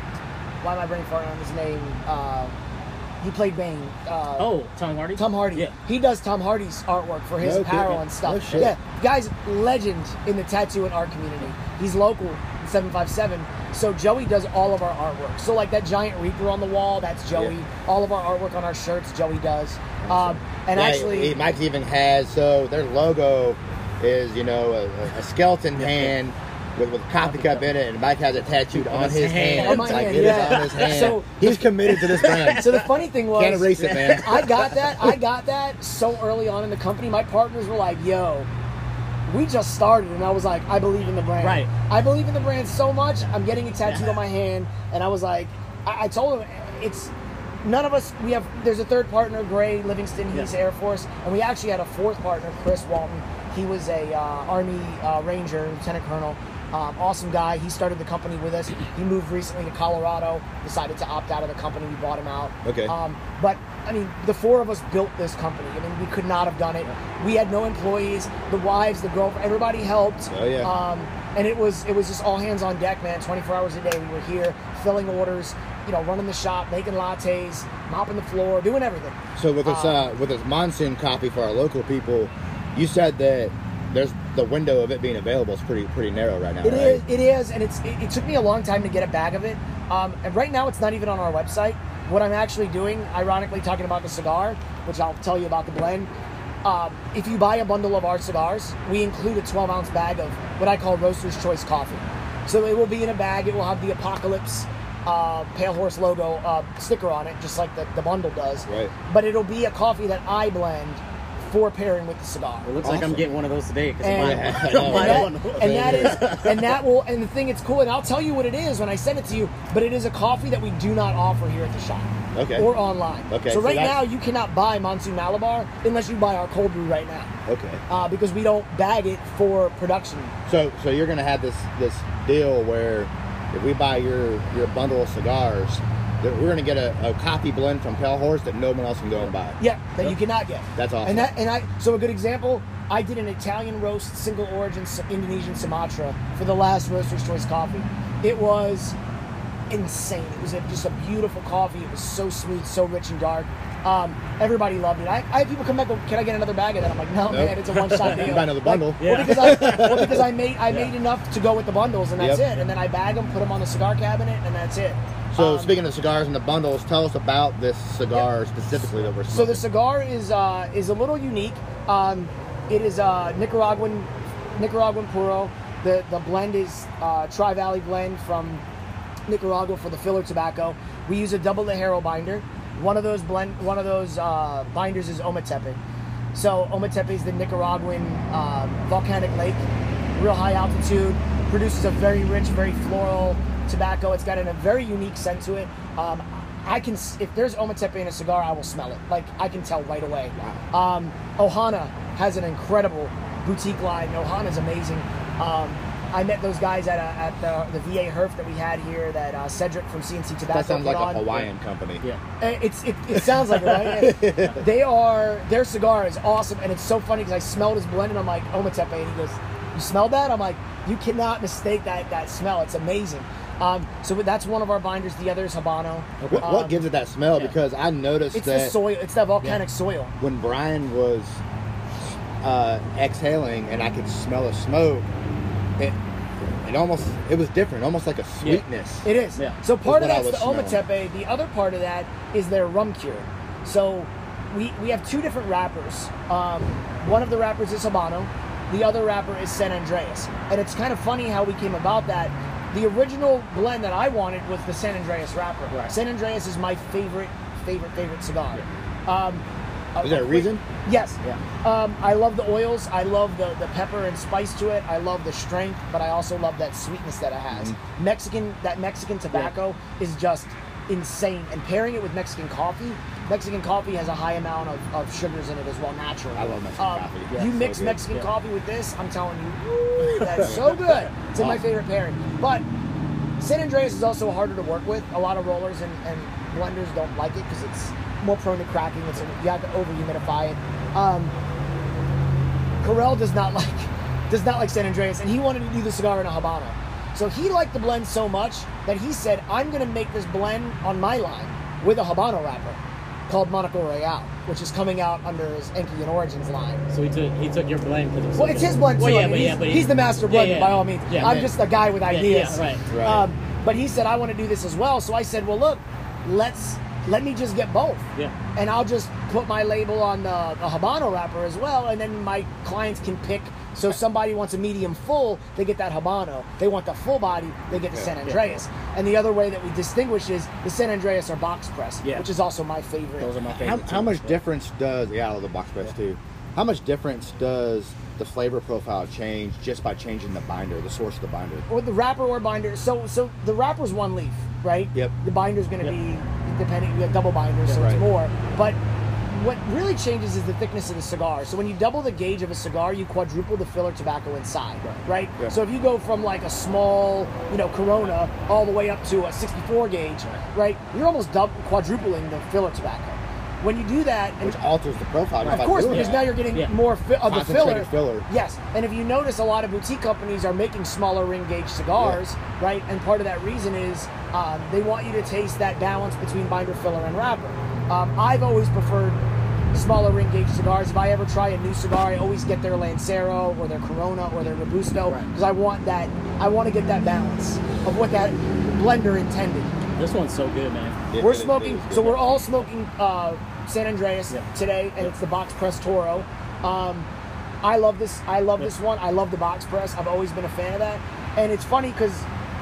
why am I brain farting on his name? Uh, he played Bane. Uh, Oh, Tom Hardy. Tom Hardy. Yeah. He does Tom Hardy's artwork for his No apparel kidding. and stuff. No shit. Yeah, guy's legend in the tattoo and art community. He's local in seven five seven. So Joey does all of our artwork. So like that giant Reaper on the wall, that's Joey. Yeah. All of our artwork on our shirts, Joey does. Um, and Yeah, actually, he- Mike even has, so their logo is, you know, a, a skeleton hand with, with a coffee cup in it, and Mike has it tattooed on, his his hand. hand. On my like hand, it is yeah. on his hand. So- He's committed to this brand. so the funny thing was, Can't erase it, man. I got that. I got that so early on in the company. My partners were like, "Yo, we just started," and I was like, "I believe in the brand. Right. I believe in the brand so much. I'm getting it tattooed on my hand." And I was like, I, I told him, it's none of us. We have. There's a third partner, Gray Livingston. He's Yeah. Air Force, and we actually had a fourth partner, Chris Walton. He was a uh, Army uh, Ranger, Lieutenant Colonel. Um, awesome guy. He started the company with us. He moved recently to Colorado, decided to opt out of the company. We bought him out. Okay. Um, but, I mean, the four of us built this company. I mean, we could not have done it. We had no employees. The wives, the girlfriend, everybody helped. Oh, yeah. Um, and it was it was just all hands on deck, man. twenty-four hours a day. We were here filling orders, you know, running the shop, making lattes, mopping the floor, doing everything. So with this, Um, uh, with this monsoon coffee for our local people, you said that there's the window of it being available is pretty pretty narrow right now. It right? is. It is, and it's. It, it took me a long time to get a bag of it. Um, and right now, it's not even on our website. What I'm actually doing, ironically, talking about the cigar, which I'll tell you about the blend. Um, if you buy a bundle of our cigars, we include a twelve ounce bag of what I call Roaster's Choice coffee. So it will be in a bag. It will have the Apocalypse uh, Pale Horse logo uh, sticker on it, just like the, the bundle does. Right. But it'll be a coffee that I blend for pairing with the cigar. It looks like I'm Awesome. getting one of those today because And, I'm and, buying that, one. and that is, and that will, and the thing it's cool, and I'll tell you what it is when I send it to you. But it is a coffee that we do not offer here at the shop, Okay. or online. Okay, So so right that- now you cannot buy Monsoon Malabar unless you buy our cold brew right now, Okay. uh, because we don't bag it for production. So so you're gonna have this this deal where if we buy your your bundle of cigars, that we're gonna get a, a coffee blend from Pale Horse that no one else can go and buy. Yeah, that you cannot get. That's awesome. And that, and I, so a good example, I did an Italian roast, single origin, S- Indonesian Sumatra for the last Roaster's Choice coffee. It was insane. It was a, just a beautiful coffee. It was so smooth, so rich and dark. Um, everybody loved it. I, I had people come back and go, can I get another bag of that? I'm like, no, Nope. man, it's a one-shot deal. You buy another bundle. Like, Yeah. Well, because I, well, because I made I made enough to go with the bundles, and that's Yep. it. And then I bag them, put them on the cigar cabinet, and that's it. So Um, speaking of cigars and the bundles, tell us about this cigar specifically that we're smoking. So the cigar is uh, is a little unique. Um, it is a Nicaraguan Nicaraguan puro. The the blend is uh, Tri Valley blend from Nicaragua for the filler tobacco. We use a double Ligero binder. One of those blend one of those uh, binders is Ometepe. So Ometepe is the Nicaraguan uh, volcanic lake, real high altitude, produces a very rich, very floral tobacco. It's got an, a very unique scent to it. Um, I can, s- if there's Ometepe in a cigar, I will smell it. Like, I can tell right away. Um, Ohana has an incredible boutique line. Ohana's amazing. Um, I met those guys at, a, at the, the V A Herf that we had here, that uh, Cedric from C N C Tobacco that sounds put like on. a Hawaiian company. Yeah. Uh, It's it, it sounds like it, right? They are their cigar is awesome, and it's so funny because I smelled his blend and I'm like Ometepe, and he goes, "You smelled that?" I'm like, "You cannot mistake that that smell. It's amazing." Um, so that's one of our binders. The other is Habano. What, what Um, gives it that smell? yeah. Because I noticed It's that the soil. It's that volcanic soil. when Brian was uh, exhaling and I could smell the smoke, it it almost it was different, almost like a sweetness. It is. Yeah. So part of That's that's what the I was smelling. Ometepe. The other part of that is their rum cure. So we we have two different wrappers. Um, one of the wrappers is Habano. The other wrapper is San Andreas. And it's kind of funny how we came about that. The original blend that I wanted was the San Andreas wrapper. Right. San Andreas is my favorite, favorite, favorite cigar. Um, Is there a reason? Yes. Yeah. Um, I love the oils. I love the, the pepper and spice to it. I love the strength, but I also love that sweetness that it has. Mm-hmm. Mexican, that Mexican tobacco is just insane. And pairing it with Mexican coffee, Mexican coffee has a high amount of, of sugars in it as well, naturally. I love Mexican Um, coffee. you Yeah, mix so good. Mexican Yeah. coffee with this, I'm telling you, woo, that's so good. It's in my Awesome. favorite pairing. But San Andreas is also harder to work with. A lot of rollers and, and blenders don't like it because it's more prone to cracking. It's you have to over humidify it. Um, Carell does not like does not like San Andreas, and he wanted to do the cigar in a Habano. So he liked the blend so much that he said, "I'm going to make this blend on my line with a Habano wrapper called Monaco Royale, which is coming out under his Enki and Origins line." So he took he took your blend because it was Well, it's his blend too. Well, yeah, I mean, but he's, yeah, but he's the master yeah, blender yeah. by all means. Yeah, I'm man. just a guy with Yeah, ideas. yeah, right. Right. Um, but he said, "I want to do this as well." So I said, "Well, look, let's let me just get both, Yeah. and I'll just put my label on the, the Habano wrapper as well, and then my clients can pick." So if somebody wants a medium full, they get that Habano. They want the full body, they get the San Andreas. And the other way that we distinguish is the San Andreas are box press, Yeah. which is also my favorite. Those are my How, favorite. how too, much so. difference does yeah, I love the box press too. How much difference does the flavor profile change just by changing the binder, the source of the binder? Or the wrapper or binder. So so the wrapper's one leaf, right? Yep. The binder's going to Yep. be depending. We have double binders, so Right. it's more. But what really changes is the thickness of the cigar. So when you double the gauge of a cigar, you quadruple the filler tobacco inside, right? Yeah. So if you go from like a small, you know, Corona all the way up to a sixty-four gauge, right? You're almost double, quadrupling the filler tobacco. When you do that, and Which alters the profile. just of by course, doing because it. now you're getting Yeah. more fi- of the filler. Concentrated filler. Yes, and if you notice, a lot of boutique companies are making smaller ring gauge cigars, right? And part of that reason is um, they want you to taste that balance between binder, filler, and wrapper. Um, I've always preferred smaller ring gauge cigars. If I ever try a new cigar, I always get their Lancero or their Corona or their Robusto Right. because I want that. I want to get that balance of what that blender intended. This one's so good, man. It- We're it- it smoking, is so good. we're all smoking uh, San Andreas Yeah. today, and it's the box press Toro. Um, I love this. I love Yeah. this one. I love the box press. I've always been a fan of that. And it's funny because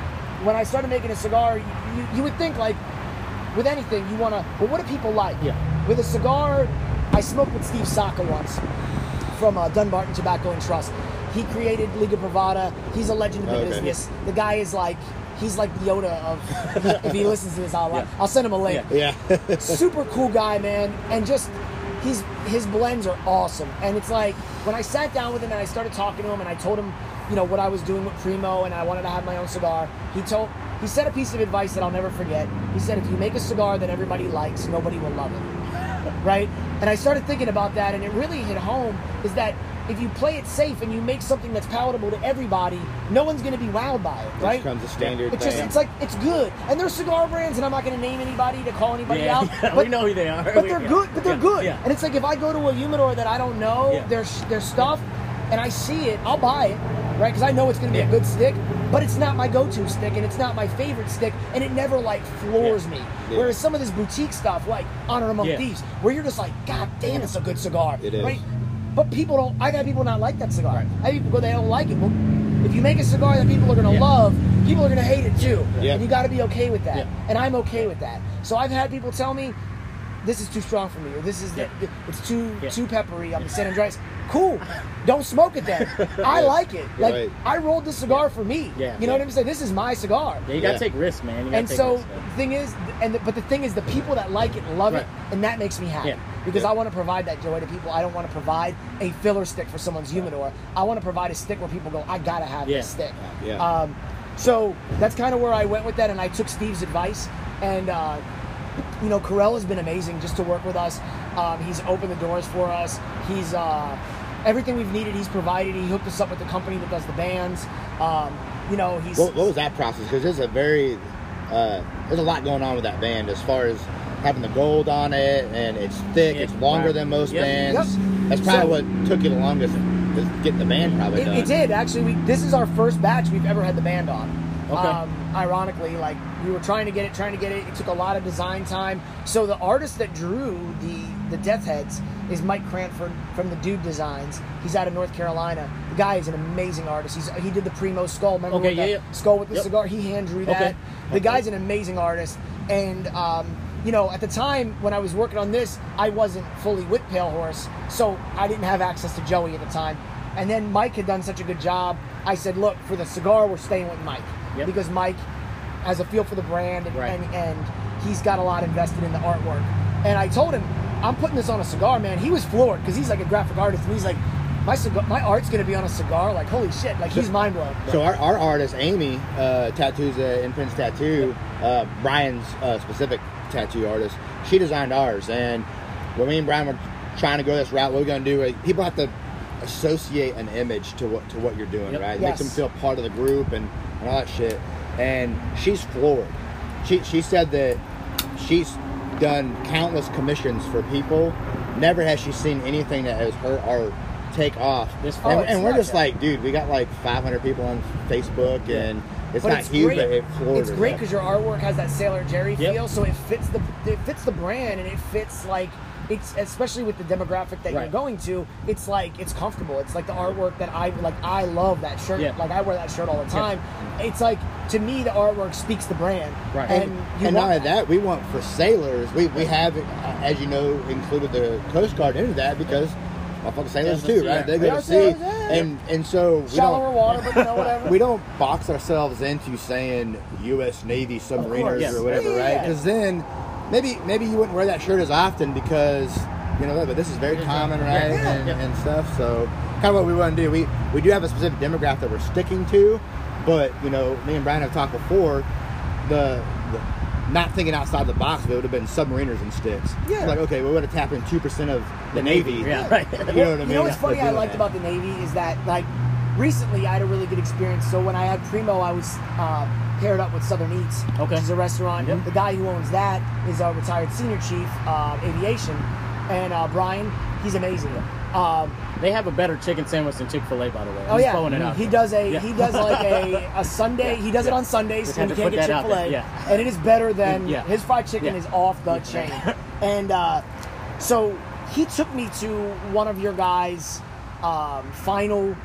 when I started making a cigar, you, you would think like with anything you want to. Well, what do people like? Yeah. With a cigar, I smoked with Steve Saka once from uh, Dunbarton Tobacco and Trust. He created Liga Privada. He's a legend in the Okay. business. The guy is like, he's like the Yoda of, if he listens to this, I'll, Yeah. I'll send him a link. Yeah. Super cool guy, man. And just, he's, his blends are awesome. And it's like, when I sat down with him and I started talking to him and I told him, you know, what I was doing with Primo and I wanted to have my own cigar, he told, he said a piece of advice that I'll never forget. He said, if you make a cigar that everybody likes, nobody will love it. Right? And I started thinking about that, and it really hit home, is that if you play it safe and you make something that's palatable to everybody, no one's going to be wowed by it, right? It becomes a standard It's just, thing. it's like, it's good. And there's cigar brands, and I'm not going to name anybody to call anybody Yeah, out. yeah, but, we know who they are. But We- they're yeah. good, but they're Yeah, good. yeah. And it's like, if I go to a humidor that I don't know Yeah. their, their stuff, and I see it, I'll buy it, right? Because I know it's going to be Yeah. a good stick, but it's not my go-to stick, and it's not my favorite stick, and it never, like, floors Yeah. me. Yeah. Whereas some of this boutique stuff, like Honor Among Yeah. Thieves, where you're just like, God damn, it's a good cigar. It is. Right? But people don't, I've had people not like that cigar. Right. I have people go, they don't like it. Well, if you make a cigar that people are going to Yeah. love, people are going to hate it too. Yeah. And you got to be okay with that. Yeah. And I'm okay with that. So I've had people tell me, this is too strong for me, or this is, Yeah. the, it's too Yeah. too peppery, I'm San Andreas. Cool. Don't smoke it then. I like it. Like, Right. I rolled this cigar for me. Yeah. You know Yeah. what I'm saying? This is my cigar. Yeah, you gotta Yeah. take risks, man. You gotta And take so risks, the man. thing is, and the, but the thing is, the people that like it love Right. it, and that makes me happy Yeah. because Yeah. I want to provide that joy to people. I don't want to provide a filler stick for someone's humidor. I want to provide a stick where people go, I gotta have Yeah. this stick. Yeah. Um, so that's kind of where I went with that, and I took Steve's advice, and uh, you know, Corell has been amazing just to work with us. Um, he's opened the doors for us. He's uh, everything we've needed. He's provided. He hooked us up with the company that does the bands. Um, you know, he's What, what was that process? Because there's a very, uh, there's a lot going on with that band as far as having the gold on it, and it's thick, Yeah. it's longer Right. than most Yep. bands. Yep. That's probably So- what took you the longest to get the band probably It, done. it did actually. We, this is our first batch we've ever had the band on. Okay. Um, ironically, like we were trying to get it, trying to get it. It took a lot of design time. So the artist that drew the the Death Heads is Mike Cranford from the Dude Designs. He's out of North Carolina. The guy is an amazing artist. He's he did the Primo skull. Remember Okay, with yeah, the yeah. skull with the Yep. cigar? He hand drew that. Okay. The guy's an amazing artist. And um, you know, at the time when I was working on this, I wasn't fully with Pale Horse, so I didn't have access to Joey at the time. And then Mike had done such a good job. I said, look, for the cigar, we're staying with Mike Yep. because Mike has a feel for the brand, and, Right. and and he's got a lot invested in the artwork. And I told him, I'm putting this on a cigar, man. He was floored because he's like a graphic artist, and he's like, my cigar, my art's gonna be on a cigar. Like, holy shit! Like, he's mind blown. So our, our artist Amy, uh, tattoos uh, in Prince Tattoo, uh, Brian's uh, specific tattoo artist. She designed ours, and when me and Brian were trying to go this route, what we're gonna do is people have to associate an image to what to what you're doing, Yep. right? It Yes. makes them feel part of the group and, and all that shit. And she's floored. She she said that she's done countless commissions for people. Never has she seen anything that has her art take off. This- and, Oh, it's and we're not just that. like, dude, we got like five hundred people on Facebook, and it's But not it's huge, great. but it floored It's her. great because your artwork has that Sailor Jerry Yep. feel, so it fits the it fits the brand, and it fits like it's especially with the demographic that you're Right. going to. It's like it's comfortable. It's like the artwork that I like. I love that shirt. Yeah. Like I wear that shirt all the time. It's like to me the artwork speaks the brand. Right. And, And, you and not want only that, we want for sailors. We we have, uh, as you know, included the Coast Guard into that because motherfucking sailors Yeah, too, yeah. right? They We go are to sea, sailors, yeah. and and so we shallower don't water, but you know whatever. we don't box ourselves into saying U S Navy submariners yes. or whatever, Yeah, yeah, right? yeah. Because then maybe maybe you wouldn't wear that shirt as often because you know, but this is very common, right, Yeah. and, Yeah. and stuff. So kind of what we want to do. We we do have a specific demographic that we're sticking to, but you know, me and Brian have talked before. The, the not thinking outside the box, but it would have been submariners and sticks. Yeah. It's like, okay, we would have tapped in two percent of the Navy. Yeah, right. You know what I mean? You know what's funny By I doing liked that. about the Navy is that like recently I had a really good experience. So when I had Primo, I was uh, paired up with Southern Eats, Okay. which is a restaurant. Yep. The guy who owns that is our retired senior chief, uh, aviation, and uh, Brian. He's amazing. Um, They have a better chicken sandwich than Chick-fil-A, by the way. I'm oh just yeah, throwing it out he there. does a Yeah. he does like a, a Sunday. Yeah. He does it Yeah. on Sundays Just when had you to can't put get that out Chick-fil-A, there. Yeah. and it is better than Yeah. his fried chicken Yeah. is off the chain. And uh, so he took me to one of your guys' um, final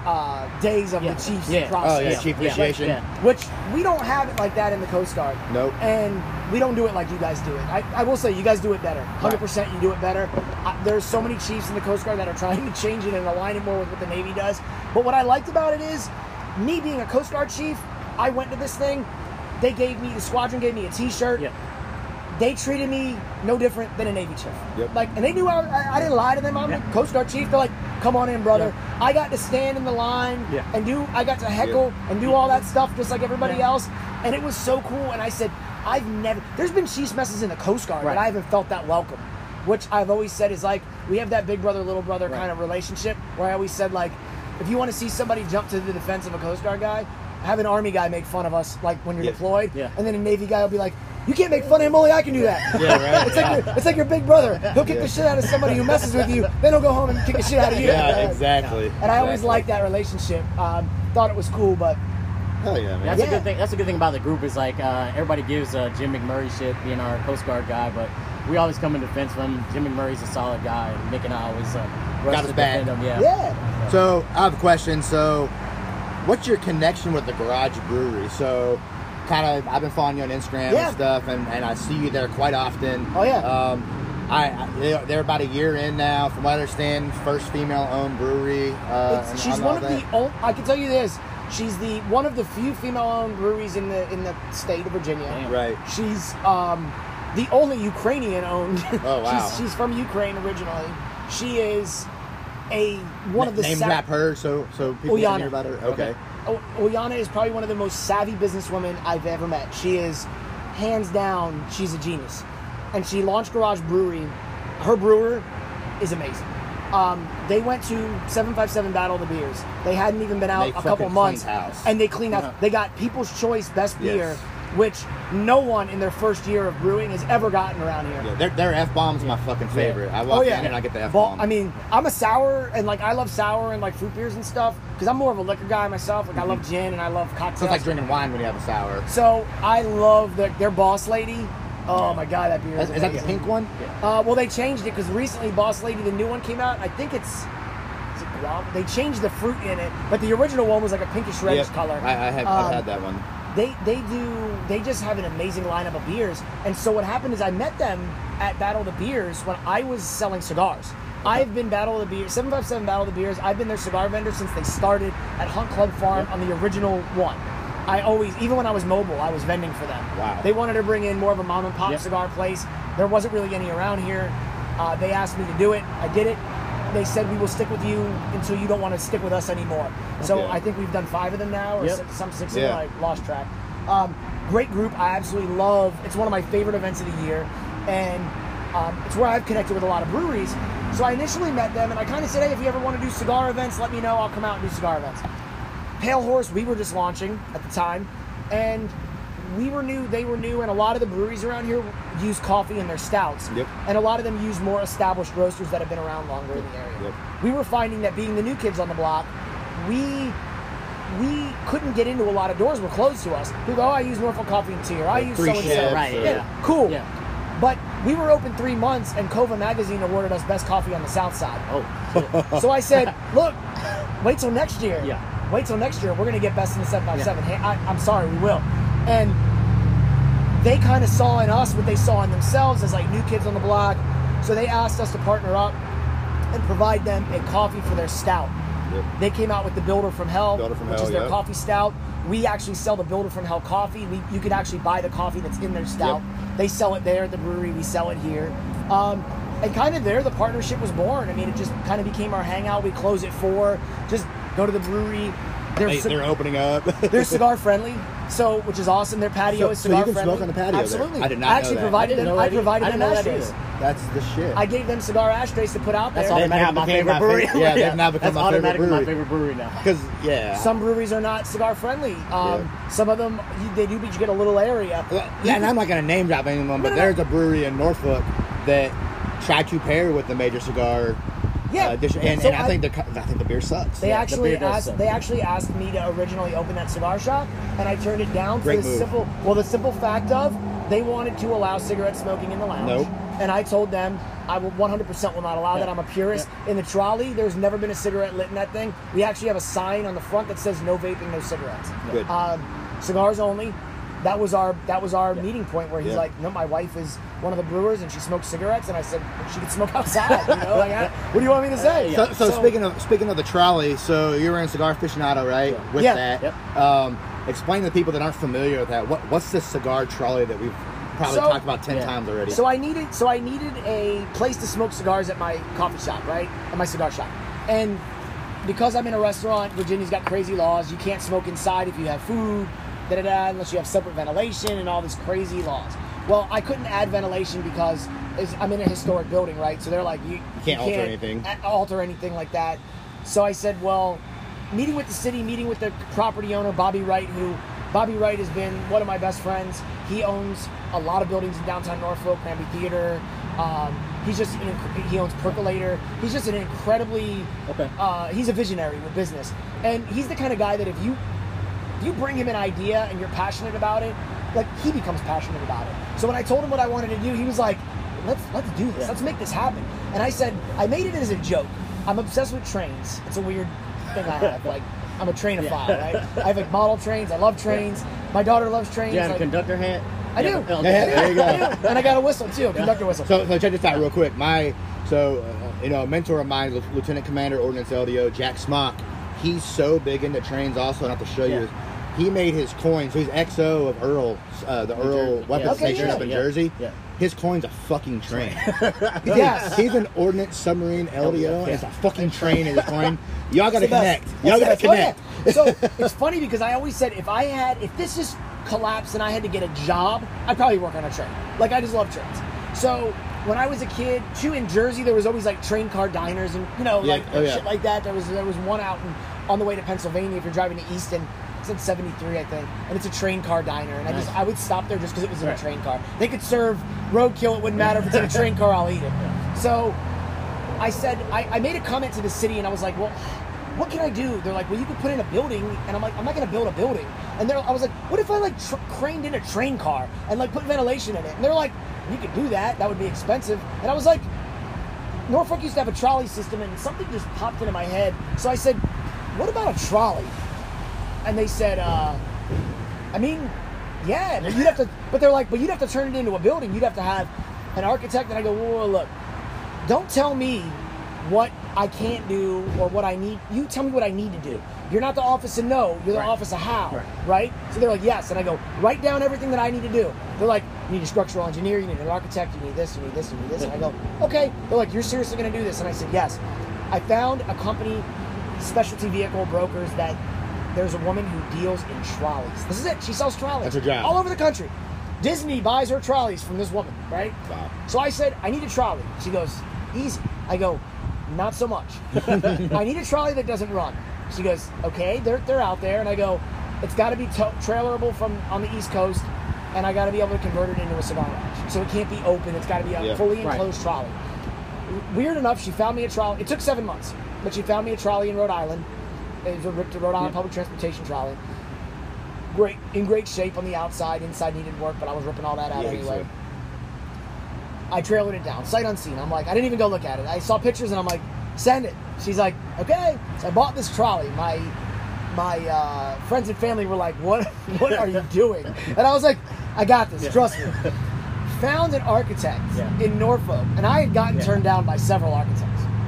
uh, days of Yeah. the Chiefs Yeah. process. Oh, yeah, Yeah. chief Yeah. initiation. Yeah. Which we don't have it like that in the Coast Guard. Nope. And we don't do it like you guys do it. I, I will say you guys do it better. one hundred percent you do it better. I, there's so many chiefs in the Coast Guard that are trying to change it and align it more with what the Navy does. But what I liked about it is, me being a Coast Guard chief, I went to this thing. They gave me, the squadron gave me a T-shirt. Yeah. They treated me no different than a Navy chief. Yep. Like, and they knew I, I, I didn't lie to them. I'm Yeah. a Coast Guard chief. They're like, "Come on in, brother." I got to stand in the line Yeah. and do. I got to heckle and do all that stuff just like everybody Yeah. else, and it was so cool. And I said, I've never. There's been chiefs messes in the Coast Guard, Right. but I haven't felt that welcome. Which I've always said is like we have that big brother little brother Right. kind of relationship. Where I always said like, if you want to see somebody jump to the defense of a Coast Guard guy, have an Army guy make fun of us like when you're Yeah. deployed, Yeah. and then a Navy guy will be like, "You can't make fun of him, only I can do that." Yeah, right. It's like your, it's like your big brother. He'll kick Yeah. the shit out of somebody who messes with you, then he'll go home and kick the shit out of you. Yeah, exactly. And I always Exactly. liked that relationship. Um, thought it was cool, but Hell yeah, man. That's Yeah. a good thing. That's a good thing about the group is like uh, everybody gives uh, Jim McMurray shit, being our Coast Guard guy, but we always come in defense of him. Jim McMurray's a solid guy, and Nick and I always uh, rush Got to his back. defend him. Yeah. yeah. So I have a question. So, what's your connection with the Garage Brewery? So, kind of, I've been following you on Instagram Yeah. and stuff, and, and I see you there quite often. Oh, yeah. Um, I, I they're, they're about a year in now, from what I understand. First female-owned brewery. Uh, It's, and she's all one of that. the only. I can tell you this. She's the one of the few female-owned breweries in the in the state of Virginia. Damn. Right. She's um, the only Ukrainian-owned. Oh, wow. she's, she's from Ukraine originally. She is a one of the name sa- drop her, so so people Ulyana. can hear about her. Okay. O- Ulyana is probably one of the most savvy businesswomen I've ever met. She is, hands down, she's a genius. And she launched Garage Brewery. Her brewer is amazing. Um, they went to seven five seven Battle of the Beers. They hadn't even been out They a couple fucking months. cleaned house. And they cleaned Yeah. out. They got People's Choice Best Yes. Beer, which no one in their first year of brewing has ever gotten around here. Yeah, their, their F bomb's my fucking favorite. I walk Oh, yeah. in and I get the F Well, bomb. I mean, I'm a sour, and like I love sour and like fruit beers and stuff because I'm more of a liquor guy myself. Like I love gin and I love cocktails. it's like drinking wine when you have a sour. So I love the, their Boss Lady. Oh my god, that beer Is, is, is that the amazing. pink one? Uh, well, they changed it because recently Boss Lady, the new one came out. I think it's, is it guava? They changed the fruit in it, but the original one was like a pinkish reddish Yep. color. I, I have, Um, I've had that one. They they do they just have an amazing lineup of beers. And so what happened is I met them at Battle of the Beers when I was selling cigars. I've been Battle of the Beers, seven five seven Battle of the Beers. I've been their cigar vendor since they started at Hunt Club Farm on the original one. I always, even when I was mobile, I was vending for them. Wow. They wanted to bring in more of a mom and pop Yep. cigar place. There wasn't really any around here. Uh, they asked me to do it. I did it. They said we will stick with you until you don't want to stick with us anymore. So Okay. I think we've done five of them now, or Yep. six, some six Yeah. of them. I lost track. Um, great group. I absolutely love. It's one of my favorite events of the year, and um, it's where I've connected with a lot of breweries. So I initially met them, and I kind of said, "Hey, if you ever want to do cigar events, let me know. I'll come out and do cigar events." Pale Horse, we were just launching at the time, and we were new, they were new, and a lot of the breweries around here use coffee in their stouts. Yep. And a lot of them use more established roasters that have been around longer in the area. Yep. We were finding that being the new kids on the block, we we couldn't get into a lot of doors were closed to us. People go, "Oh, I use Norfolk Coffee and Tea," or "I use Three so-and-so." shifts, Right, or- yeah. Cool. Yeah. But we were open three months, and Cova Magazine awarded us best coffee on the South Side. Oh. shit. So I said, "Look, wait till next year. Yeah. Wait till next year. We're going to get best in the seven five seven. Hey, I, I'm sorry, we will." And they kind of saw in us what they saw in themselves as like new kids on the block. So they asked us to partner up and provide them a coffee for their stout. Yep. They came out with the Builder from Hell, Builder from which Hell, is their yeah. coffee stout. We actually sell the Builder from Hell coffee. We, you could actually buy the coffee that's in their stout. They sell it there at the brewery. We sell it here. Um, and kind of there, the partnership was born. I mean, it just kind of became our hangout. We close at four. Just go to the brewery. They're, They, ci- they're opening up. they're cigar friendly, so which is awesome. Their patio So- is so you cigar can friendly. smoke on the patio there? Absolutely. I did not I know actually that. provided I didn't them. know I that provided either. them I didn't know that ashtrays. either. That's the shit. I gave them cigar ashtrays to put out That's there. They've automatically now my became favorite my brewery. favorite- yeah, they've now become That's my favorite automatically my brewery. favorite brewery now. Because yeah, Some breweries are not cigar friendly. Um, Yeah. Some of them you- they do, but you get a little area. Well, yeah, and I'm not gonna name drop anyone, but No, no, there's a brewery in Norfolk that tried to pair with the major cigar. Yeah. uh, dish, and, So and I, I- think the co- I think the beer sucks. They Yeah, the actually beer does asked. suck. They actually asked me to originally open that cigar shop, and I turned it down for Great the move. simple. Well, the simple fact of they wanted to allow cigarette smoking in the lounge. Nope. and I told them I will one hundred percent will not allow Yeah. that. I'm a purist. Yeah. In the trolley, there's never been a cigarette lit in that thing. We actually have a sign on the front that says no vaping, no cigarettes. Good. Um, cigars only. That was our that was our Yeah. meeting point where he's Yeah. like, no, my wife is one of the brewers and she smokes cigarettes, and I said she could smoke outside. You know, like, what do you want me to say? So, so, speaking of speaking of the trolley, so you were in Cigar Aficionado, right? Yeah. With Yeah. that, Yep. um, explain to the people that aren't familiar with that. What what's this cigar trolley that we've probably So- talked about ten Yeah. times already? So I needed so I needed a place to smoke cigars at my coffee shop, right? At my cigar shop. And because I'm in a restaurant, Virginia's got crazy laws. You can't smoke inside if you have food, da da da, unless you have separate ventilation and all these crazy laws. Well, I couldn't add ventilation because it's, I'm in a historic building, right? So they're like, you, you can't alter anything. a- alter anything like that. So I said, well, meeting with the city, meeting with the property owner, Bobby Wright, who Bobby Wright has been one of my best friends. He owns a lot of buildings in downtown Norfolk, Granby Theater. Um, he's just an, inc- he owns Percolator. He's just an incredibly Okay. uh, he's a visionary with business, and he's the kind of guy that if you if you bring him an idea and you're passionate about it, like he becomes passionate about it. So when I told him what I wanted to do, he was like, let's let's do this. Yeah. Let's make this happen. And I said, I made it as a joke. I'm obsessed with trains. It's a weird thing I have. Like I'm a trainophile, right? I have like model trains. I love trains. My daughter loves trains. You got a like- conductor hat? I do. Yeah. I Okay. Yeah, there you go. I do. And I got a whistle too, a conductor whistle. So, so check this out real quick. My so uh, you know a mentor of mine, Lieu- Lieutenant Commander Ordnance L D O Jack Smock. He's so big into trains. Also, and I have to show you. Yeah. His, he made his coins. So he's X O of Earl, uh, the New Earl Jersey. weapons Yeah. Okay, station yeah. up in Yeah. Jersey. Yeah. His coin's a fucking train. Yes. He's an ordnance submarine L D O. And it's a fucking train in his coin. Y'all got to It's the best. connect. Y'all got It's to the best. connect. Oh, yeah. So it's funny because I always said if I had, if this just collapsed and I had to get a job, I'd probably work on a train. Like I just love trains. So when I was a kid, too, in Jersey, there was always like train car diners and you know Yeah. like Oh, yeah. shit like that. There was there was one out in, on the way to Pennsylvania if you're driving to Easton. It's in seventy-three, I think, and it's a train car diner. And I just Nice. I would stop there just because it was in Right. a train car. They could serve roadkill; it wouldn't matter if it's in a train car. I'll eat it. So I said I, I made a comment to the city, and I was like, well, what can I do? They're like, well, you could put in a building, and I'm like, I'm not going to build a building. And they're, I was like, what if I like tr- craned in a train car and like put ventilation in it? And they're like, you could do that. That would be expensive. And I was like, Norfolk used to have a trolley system, and something just popped into my head. So I said, what about a trolley? And they said, uh, I mean, yeah, but you'd have to. But they're like, but you'd have to turn it into a building. You'd have to have an architect. And I go, whoa, whoa, look, don't tell me what I can't do or what I need. You tell me what I need to do. You're not the office of no. You're the Right. office of how, Right. right? So they're like, yes. And I go, write down everything that I need to do. They're like, you need a structural engineer. You need an architect. You need this. You need this. You need this. And I go, okay. They're like, you're seriously going to do this? And I said, yes. I found a company, specialty vehicle brokers, that there's a woman who deals in trolleys. This is it. She sells trolleys. That's her job. All over the country. Disney buys her trolleys from this woman, right? Wow. So I said, I need a trolley. She goes, easy. I go, not so much. I need a trolley that doesn't run. She goes, okay, they're, they're out there. And I go, it's got to be to- trailerable from on the East Coast, and I got to be able to convert it into a cigar lounge. So it can't be open. It's got to be a Yeah. fully Right. enclosed trolley. Weird enough, she found me a trolley. It took seven months, but she found me a trolley in Rhode Island. It was a Rip to Rhode Island Yeah. public transportation trolley. Great, in great shape on the outside. Inside needed work, but I was ripping all that out Yeah, anyway. so- I trailered it down, sight unseen. I'm like, I didn't even go look at it. I saw pictures and I'm like, send it. She's like, okay. So I bought this trolley. My my uh, friends and family were like, what what are you doing? And I was like, I got this, Yeah. trust me. Found an architect Yeah. in Norfolk, and I had gotten Yeah. turned down by several architects.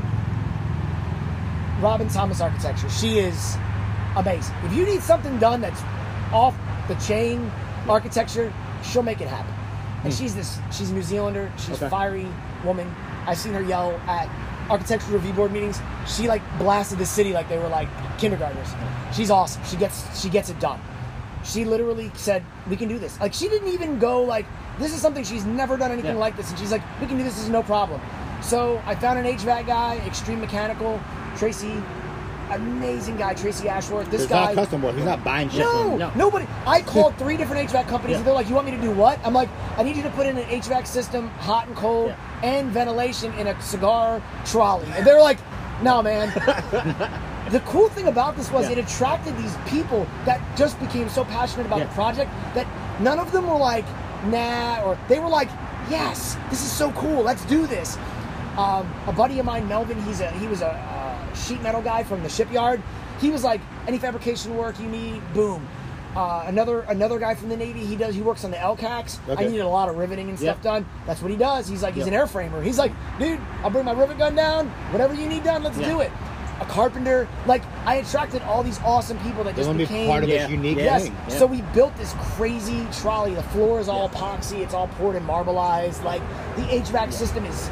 Robin Thomas Architecture. She is amazing. If you need something done that's off the chain architecture, she'll make it happen. And she's this she's a New Zealander, she's a Okay. fiery woman. I've seen her yell at architectural review board meetings. She like blasted the city like they were like kindergartners. She's awesome. She gets she gets it done. She literally said, we can do this. Like she didn't even go like, this is something she's never done anything Yeah. like this. And she's like, we can do this, this is no problem. So I found an H V A C guy, Extreme Mechanical, Tracy, amazing guy, Tracy Ashworth. This It's guy. not custom work. He's not buying shit. No, from- No. nobody. I called three different H V A C companies, Yeah. and they're like, "You want me to do what?" I'm like, "I need you to put in an H V A C system, hot and cold, Yeah. and ventilation in a cigar trolley." And they're like, "No, man." The cool thing about this was Yeah. it attracted these people that just became so passionate about Yeah. the project that none of them were like, "Nah," or they were like, yes, this is so cool. Let's do this. Um, a buddy of mine, Melvin, he's a he was a uh, sheet metal guy from the shipyard. He was like, any fabrication work you need, boom. Uh, another another guy from the Navy, he does he works on the L C A Cs. Okay. I needed a lot of riveting and stuff Yep. done. That's what he does. He's like, he's Yep. an airframer. He's like, dude, I'll bring my rivet gun down. Whatever you need done, let's Yeah. do it. A carpenter. Like, I attracted all these awesome people that They just want to be became part of Yeah. this unique Yeah. Yes. thing. Yeah. So we built this crazy trolley. The floor is all epoxy. It's all poured and marbleized. Like, the H V A C system is,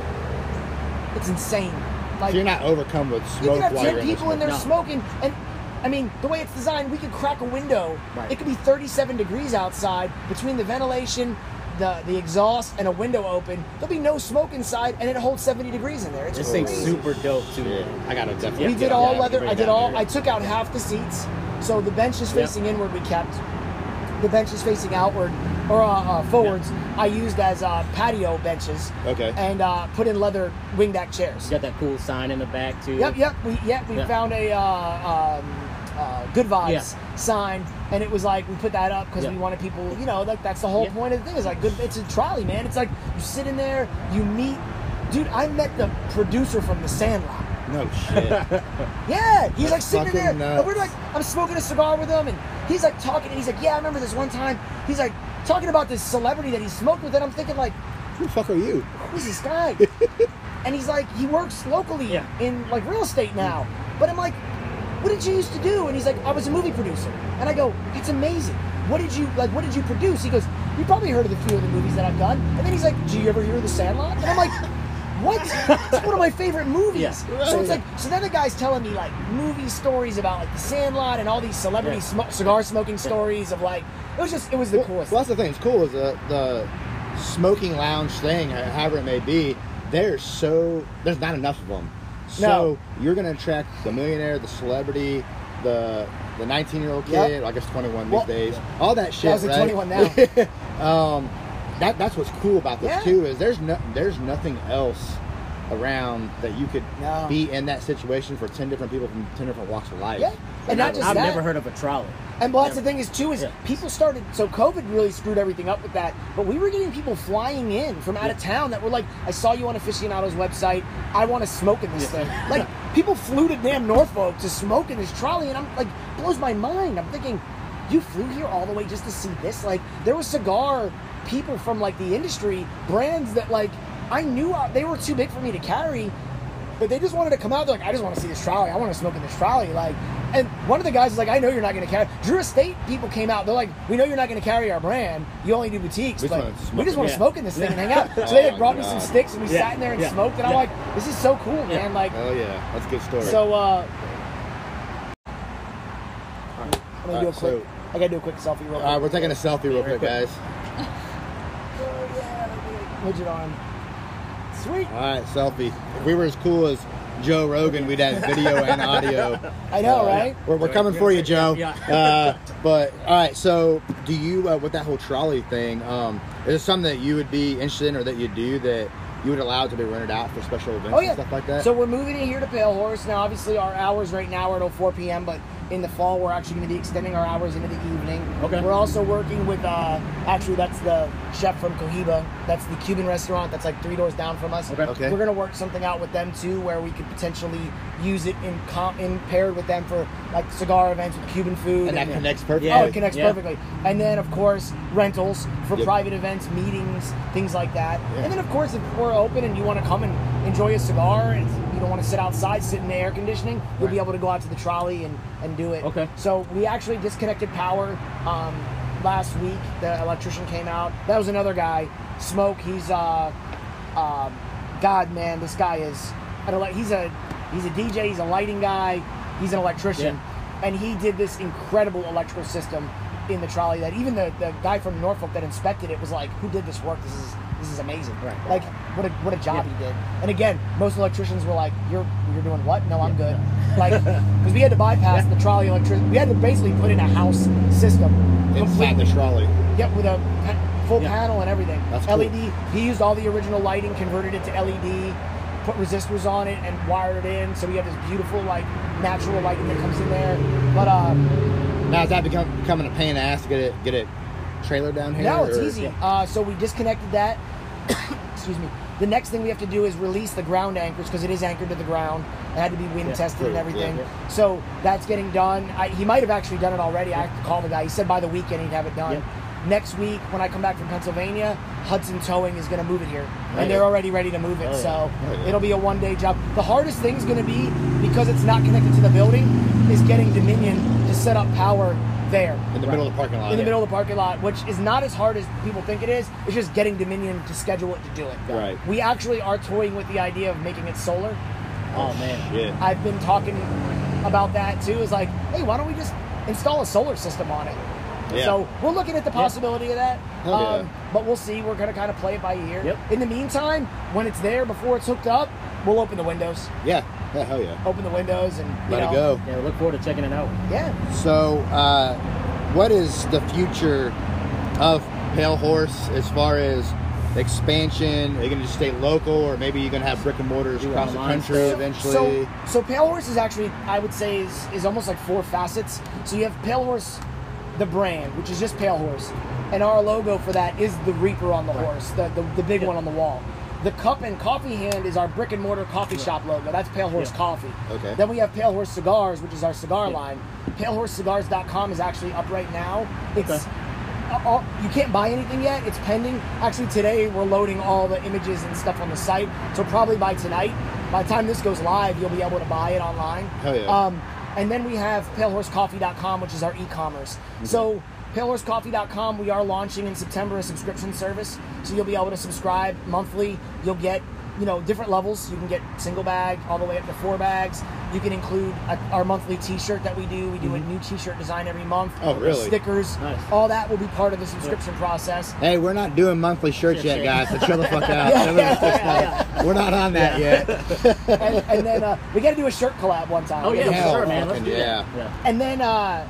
it's insane. Like, So you're not overcome with you smoke can have while ten you're in people in there No. smoking, and I mean, the way it's designed, we could crack a window. Right. It could be thirty-seven degrees outside. Between the ventilation, the the exhaust, and a window open, there'll be no smoke inside, and it holds seventy degrees in there. It's This thing's crazy. super dope too. Yeah, I gotta definitely. We Yeah, did yeah, all yeah, leather. bring I it did down all. here. I took out half the seats, so the bench is Yep. facing inward. We kept the benches facing outward or uh, uh, forwards. I used as uh, patio benches. Okay. And uh, put in leather wingback chairs. Got that cool sign in the back too. Yep, yep. We yeah we Yeah. found a uh, um, uh, good vibes Yeah. sign, and it was like we put that up because Yeah. we wanted people. You know, like that's the whole Yeah. point of the thing. Is like good. It's a trolley, man. It's like you sit in there, you meet. Dude, I met the producer from The Sandlot. No shit. Yeah, he's like That's sitting in there, fucking and we're nuts. like, I'm smoking a cigar with him, and he's like talking, and he's like, yeah, I remember this one time. He's like talking about this celebrity that he smoked with, and I'm thinking like, Who the fuck are you? who's this guy? And he's like, he works locally Yeah. in like real estate now. But I'm like, what did you used to do? And he's like, I was a movie producer. And I go, that's amazing. What did you like? What did you produce? He goes, you probably heard of a few of the movies that I've done. And then he's like, do you ever hear of The Sandlot? And I'm like, what? It's one of my favorite movies. Yeah. So it's like, so then the guy's telling me like movie stories about like The Sandlot and all these celebrity Yeah. sm- cigar smoking stories of like, it was just, it was the Well, coolest. well, that's the thing. It's cool is the the smoking lounge thing, however it may be. There's so there's not enough of them. So No. you're gonna attract the millionaire, the celebrity, the the nineteen year old kid. Yep. I guess twenty-one Well, these days. All that shit. I was like right? twenty-one now. um, that that's what's cool about this Yeah. too is there's no there's nothing else around that you could No. be in that situation for ten different people from ten different walks of life. Yeah. And not just I've that. never heard of a trolley. And well, that's Never. the thing is too is Yeah. people started. So COVID really screwed everything up with that. But we were getting people flying in from out of town that were like, "I saw you on Aficionado's website. I want to smoke in this thing." Like people flew to damn Norfolk to smoke in this trolley, and I'm like, blows my mind. I'm thinking, you flew here all the way just to see this? Like there was cigar people from like the industry brands that like I knew uh, they were too big for me to carry. But they just wanted to come out. They're like, I just want to see this trolley. I want to smoke in this trolley. Like, and one of the guys is like, I know you're not going to carry. Drew Estate people came out. They're like, we know you're not going to carry our brand. You only do boutiques. We just But wanna smoke we just it. want to Yeah. smoke in this thing and hang out. So Oh they had my brought me God. some sticks and we Yeah. sat in there and Yeah. smoked. And I'm Yeah. like, this is so cool, Yeah. man. Like, Oh yeah, that's a good story. so uh, I'm gonna do a Alright, quick. so- I gotta do a quick selfie real quick. uh, we're taking a selfie real quick, guys. Oh, yeah, midget arm. Sweet. All right, selfie. If we were as cool as Joe Rogan, we'd have video and audio. I know, Uh, right? We're, we're coming for you, Joe. Yeah. Uh, but all right, so do you uh, with that whole trolley thing? Um, is it something that you would be interested in, or that you do that you would allow it to be rented out for special events Oh yeah, and stuff like that? So we're moving it here to Pale Horse now. Obviously, our hours right now are till four p.m. But in the fall, we're actually going to be extending our hours into the evening. Okay. We're also working with, uh, actually, that's the chef from Cohiba. That's the Cuban restaurant that's like three doors down from us. Okay. Okay. We're going to work something out with them too, where we could potentially use it in com- in paired with them for like cigar events with Cuban food. and that and- connects perfectly. Yeah. Oh, it connects Yeah. perfectly. And then, of course, rentals for Yep. private events, meetings, things like that. Yeah. And then, of course, if we're open and you want to come and enjoy a cigar and you don't want to sit outside, sit in the air conditioning, you'll be Right. able to go out to the trolley and, and do it. Okay. So we actually disconnected power um, last week. The electrician came out. That was another guy, Smoke. He's, uh, um, God, man, this guy is, I don't like, he's a, he's a D J, he's a lighting guy, he's an electrician. And he did this incredible electrical system in the trolley that even the, the guy from Norfolk that inspected it was like, who did this work? This is this is amazing. Right. Like what a what a job Yeah. he did. And again, most electricians were like, You're you're doing what? No, I'm good. Like because we had to bypass the trolley electricity. We had to basically put in a house system. Inside the trolley. Yep, with a pa- full Yeah. panel and everything. That's L cool. E D. He used all the original lighting, converted it to L E D, put resistors on it, and wired it in. So we have this beautiful, like, natural lighting that comes in there. But uh, Now is that become, becoming a pain in the ass to get it get it trailer down here? no, it's or- easy. Uh, so we disconnected that. excuse me. The next thing we have to do is release the ground anchors because it is anchored to the ground. It had to be wind Yeah, tested true. and everything. Yeah, yeah. So that's getting done. I, he might have actually done it already. I have to call the guy. He said by the weekend he'd have it done. Yep. Next week, when I come back from Pennsylvania, Hudson Towing is going to move it here, Oh, and yeah. they're already ready to move it. Oh, yeah. So Oh, yeah. it'll be a one-day job. The hardest thing's going to be, because it's not connected to the building, is getting Dominion to set up power there. In the middle of the parking lot. In the yeah. middle of the parking lot, which is not as hard as people think it is. It's just getting Dominion to schedule it to do it. Right. We actually are toying with the idea of making it solar. Oh man. Yeah. I've been talking about that too. Is like, hey, why don't we just install a solar system on it? Yeah. So we're looking at the possibility of that. Hell yeah. Um, but we'll see. We're gonna kind of play it by ear. Yep. In the meantime, when it's there, before it's hooked up, we'll open the windows. Yeah. Yeah, hell yeah. Open the windows and you Let know, it go. Yeah, we look forward to checking it out. Yeah. So, uh, what is the future of Pale Horse as far as expansion? Are you going to just stay local, or maybe you're going to have brick and mortars Do across the online country stuff. eventually? So, so Pale Horse is actually, I would say, is, is almost like four facets. So you have Pale Horse, the brand, which is just Pale Horse, and our logo for that is the Reaper on the horse, the the, the big Yeah. one on the wall. The cup and coffee hand is our brick and mortar coffee shop logo. That's Pale Horse Yeah. Coffee. Okay. Then we have Pale Horse Cigars, which is our cigar Yeah. line. pale horse cigars dot com is actually up right now. It's Okay. uh, all, you can't buy anything yet. It's pending. Actually, today we're loading all the images and stuff on the site. So probably by tonight, by the time this goes live, you'll be able to buy it online. Hell yeah. Um, and then we have pale horse coffee dot com, which is our e-commerce. So pale horse coffee dot com, we are launching in September a subscription service. So you'll be able to subscribe monthly. You'll get, you know, different levels. You can get single bag all the way up to four bags. You can include a, our monthly T-shirt that we do. We do a new T-shirt design every month. Oh, really? Stickers. Nice. All that will be part of the subscription process. Hey, we're not doing monthly shirts Yeah, yet, yeah. guys, so chill the fuck out. Yeah, Chill the yeah, fuck yeah, out. We're not on that yet. and, and then uh, we got to do a shirt collab one time. Oh We yeah, gotta for do- Hell, sure, man. Let's fucking do yeah. that. Yeah. And then, uh,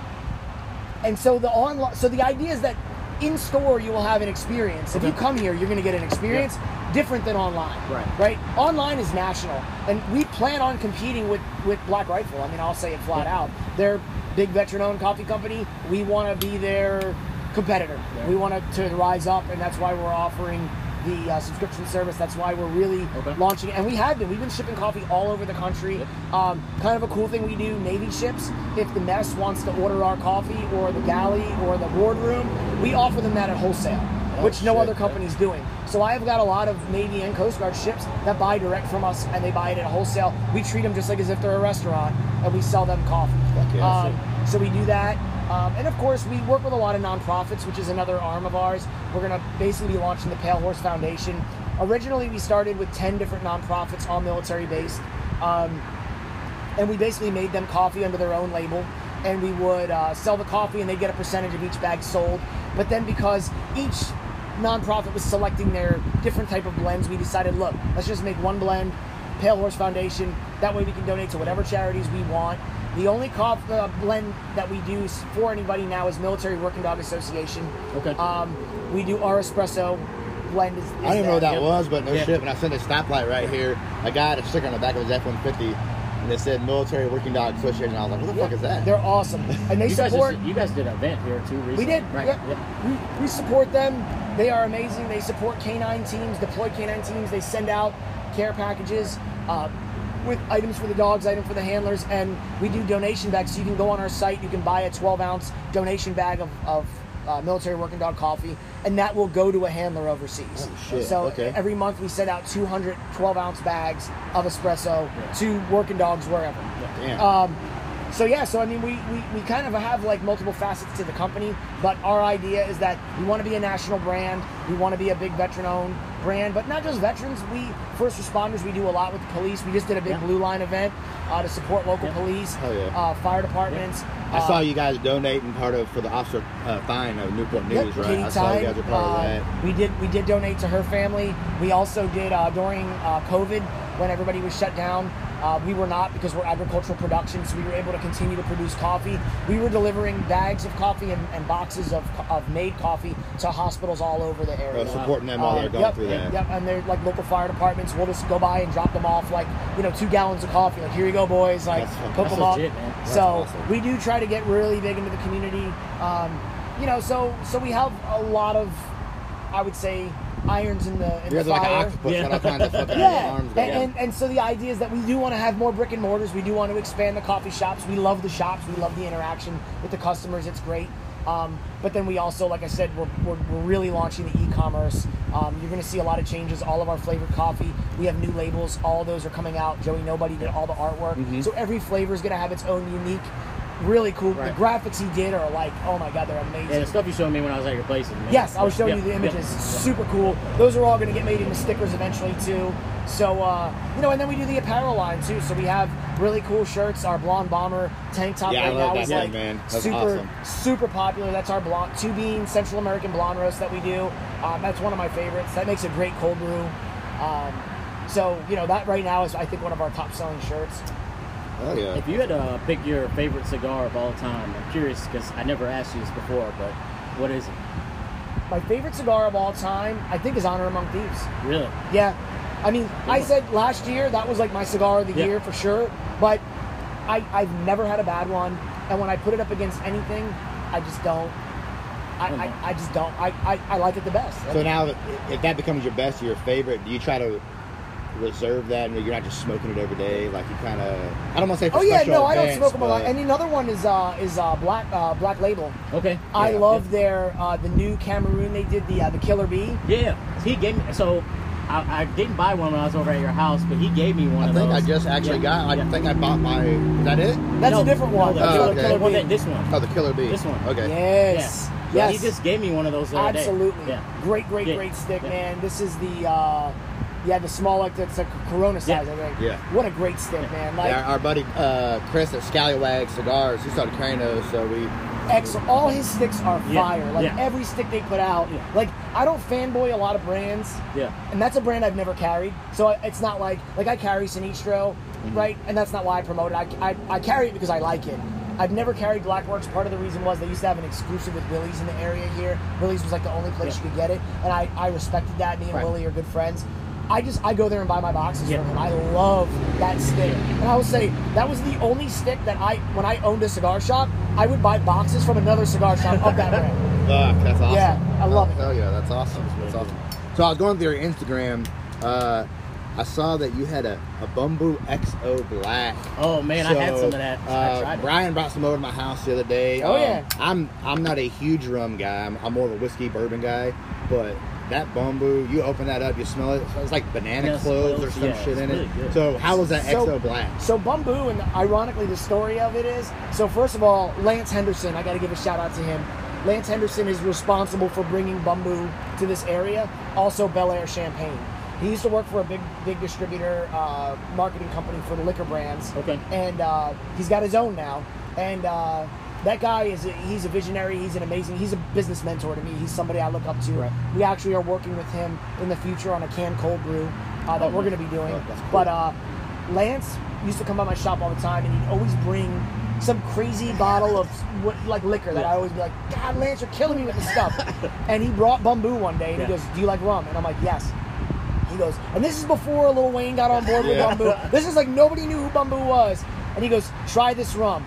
and so the online, so the idea is that in store you will have an experience. If you Okay. come here, you're going to get an experience different than online. Right. Right. Online is national, and we plan on competing with with Black Rifle. I mean, I'll say it flat Yeah. out. They're a big veteran-owned coffee company. We want to be their competitor. Yeah. We want to to rise up, and that's why we're offering the uh, subscription service. That's why we're really Okay. launching, and we have been. We've been shipping coffee all over the country. Yep. Um, kind of a cool thing we do, Navy ships. If the mess wants to order our coffee, or the galley, or the boardroom, we offer them that at wholesale, Oh, which no shit. other company's doing. So I have got a lot of Navy and Coast Guard ships that buy direct from us, and they buy it at wholesale. We treat them just like as if they're a restaurant, and we sell them coffee. Fuck yeah, Um, so we do that. Um, and of course, we work with a lot of nonprofits, which is another arm of ours. We're going to basically be launching the Pale Horse Foundation. Originally, we started with ten different nonprofits, all military based. Um, and we basically made them coffee under their own label. And we would uh, sell the coffee, and they get a percentage of each bag sold. But then because each nonprofit was selecting their different type of blends, we decided, look, let's just make one blend, Pale Horse Foundation. That way we can donate to whatever charities we want. The only coffee uh, blend that we do s- for anybody now is Military Working Dog Association. Okay. Um, we do our espresso blend. Is, is I don't even know what that Yep. was, but no Yeah. shit. When I sent a stoplight right here, a guy had a sticker on the back of his F one fifty, and it said Military Working Dog Association. And I was like, what the fuck is that? They're awesome, and they You guys, support. just, you guys did an event here too recently. We did. Right. Yeah. Yep. We, we support them. They are amazing. They support canine teams, deployed canine teams. They send out care packages uh, with items for the dogs, items for the handlers, and we do donation bags. So you can go on our site. You can buy a twelve ounce donation bag of, of uh, Military Working Dog coffee, and that will go to a handler overseas. Oh, shit. So Okay. every month we send out two hundred twelve ounce bags of espresso Yeah. to working dogs wherever. Damn. Um, so yeah, so I mean, we, we, we kind of have like multiple facets to the company, but our idea is that we want to be a national brand. We want to be a big veteran-owned brand, but not just veterans. We first responders. We do a lot with the police. We just did a big Yeah. Blue Line event uh, to support local Yeah. police, Hell yeah. uh, fire departments. I uh, saw you guys donating part of for the officer uh, fine of Newport Yep, News, right? Katie I saw you Tyne, guys are part uh, of that. We did we did donate to her family. We also did uh, during uh, COVID when everybody was shut down. Uh, we were not, because we're agricultural production, so we were able to continue to produce coffee. We were delivering bags of coffee and, and boxes of, of made coffee to hospitals all over the area. Oh, supporting them while Uh, they're going yep, through that. Yep, and they're like local fire departments. We'll just go by and drop them off, like, you know, two gallons of coffee. Like, here you go, boys. Like, That's fucking- hook that's them up. legit, man. That's So awesome. we do try to get really big into the community. Um, you know, so so we have a lot of I would say, irons in the in You're the like an fire. octopus. Yeah. Got all kinds of fucking Yeah, arms and, going. and and so the idea is that we do want to have more brick and mortars. We do want to expand the coffee shops. We love the shops. We love the interaction with the customers. It's great. Um, but then we also, like I said, we're, we're, we're really launching the e-commerce. Um, you're going to see a lot of changes. All of our flavored coffee, we have new labels. All those are coming out. Joey Nobody did all the artwork. Mm-hmm. So every flavor is going to have its own unique, really cool. Right. The graphics he did are like, oh my God, they're amazing. Yeah, the stuff you showed me when I was at your place is amazing. Yes, I was showing Yeah, you the yeah, images. yeah. Super cool. Those are all going to get made into stickers eventually too. So, uh, you know, and then we do the apparel line too. So we have really cool shirts. Our Blonde Bomber tank top Yeah, I right love now that is thing, like man. That's super, awesome. super popular. That's our blonde, two bean Central American blonde roast that we do. Um, that's one of my favorites. That makes a great cold brew. Um, so, you know, that right now is, I think, one of our top selling shirts. Oh yeah. If you had to pick your favorite cigar of all time, I'm curious because I never asked you this before, but what is it? My favorite cigar of all time, I think, is Honor Among Thieves. Really? Yeah. I mean, I one. said last year that was like my cigar of the Yeah. year for sure, but I, I've never had a bad one. And when I put it up against anything, I just don't. I, I, I just don't. I, I, I like it the best. So now, if that becomes your best or your favorite, do you try to reserve that, and you're not just smoking it every day? Like you kind of, I don't want to say for Oh yeah, special no, I don't events, smoke them a lot. but- And another one is uh, is uh, Black uh, Black Label. Okay. I Yeah. love their uh, the new Cameroon. They did the uh, the Killer Bee. Yeah, he gave me. So I, I didn't buy one when I was over at your house, but he gave me one I of think those. I just actually Yeah, got. I yeah. think I bought my. Is that it? That's No, a different one. no, the the- Oh, Killer, okay. Killer Well, Bee. that- this one. Oh, the Killer Bee. This one. Okay. Yes. Yeah. Yes. He just gave me one of those the other day. Absolutely. Yeah. Great, great, Yeah. great stick, Yeah. man. This is the, uh, yeah, the small, like, that's like Corona size, Yeah. I think. Yeah. What a great stick, man. Like, Yeah, our, our buddy uh, Chris at Scallywag Cigars, he started carrying those, so we. X, all his sticks are Yeah. fire. Like, Yeah. every stick they put out. Yeah. Like, I don't fanboy a lot of brands. Yeah. And that's a brand I've never carried. So I- it's not like, like I carry Sinistro, Mm-hmm. right? And that's not why I promote it. I, I, I carry it because I like it. I've never carried Blackworks. Part of the reason was they used to have an exclusive with Willie's in the area here. Willie's was like the only place Yeah. you could get it. And I, I respected that. Me and Right. Willie are good friends. I just, I go there and buy my boxes Yeah. from him. I love that stick. And I will say, that was the only stick that I, when I owned a cigar shop, I would buy boxes from another cigar shop of that brand. Fuck, that's awesome. Yeah, I love oh, it. Hell yeah, that's awesome. That's awesome. So I was going through your Instagram. Uh, I saw that you had a, a Bumbu X O Black. Oh man, I had So, some of that. I Uh, tried it. Brian brought some over to my house the other day. Oh, Um, yeah. I'm I'm not a huge rum guy. I'm, I'm more of a whiskey bourbon guy. But that Bumbu, you open that up, you smell it. It's like banana Yes, cloves or cloves, some yeah, shit it's in really it. good. So how was that So- X O Black? So Bumbu, and ironically, the story of it is, so first of all, Lance Henderson, I got to give a shout out to him. Lance Henderson is responsible for bringing Bumbu to this area. Also, Bel Air Champagne. He used to work for a big, big distributor, uh, marketing company for the liquor brands. Okay. And uh, he's got his own now. And uh, that guy is, a, he's a visionary. He's an amazing, he's a business mentor to me. He's somebody I look up to. Right. We actually are working with him in the future on a canned cold brew uh, that Oh, we're nice. going to be doing. Oh, that's cool. But uh, Lance used to come by my shop all the time, and he'd always bring some crazy bottle of what, like liquor that I always be like, God, Lance, you're killing me with this stuff. And he brought Bumbu one day, and Yeah. he goes, do you like rum? And I'm like, yes. He goes, and this is before Lil Wayne got on board Yeah. with Bumbu. This is like nobody knew who Bumbu was. And he goes, try this rum.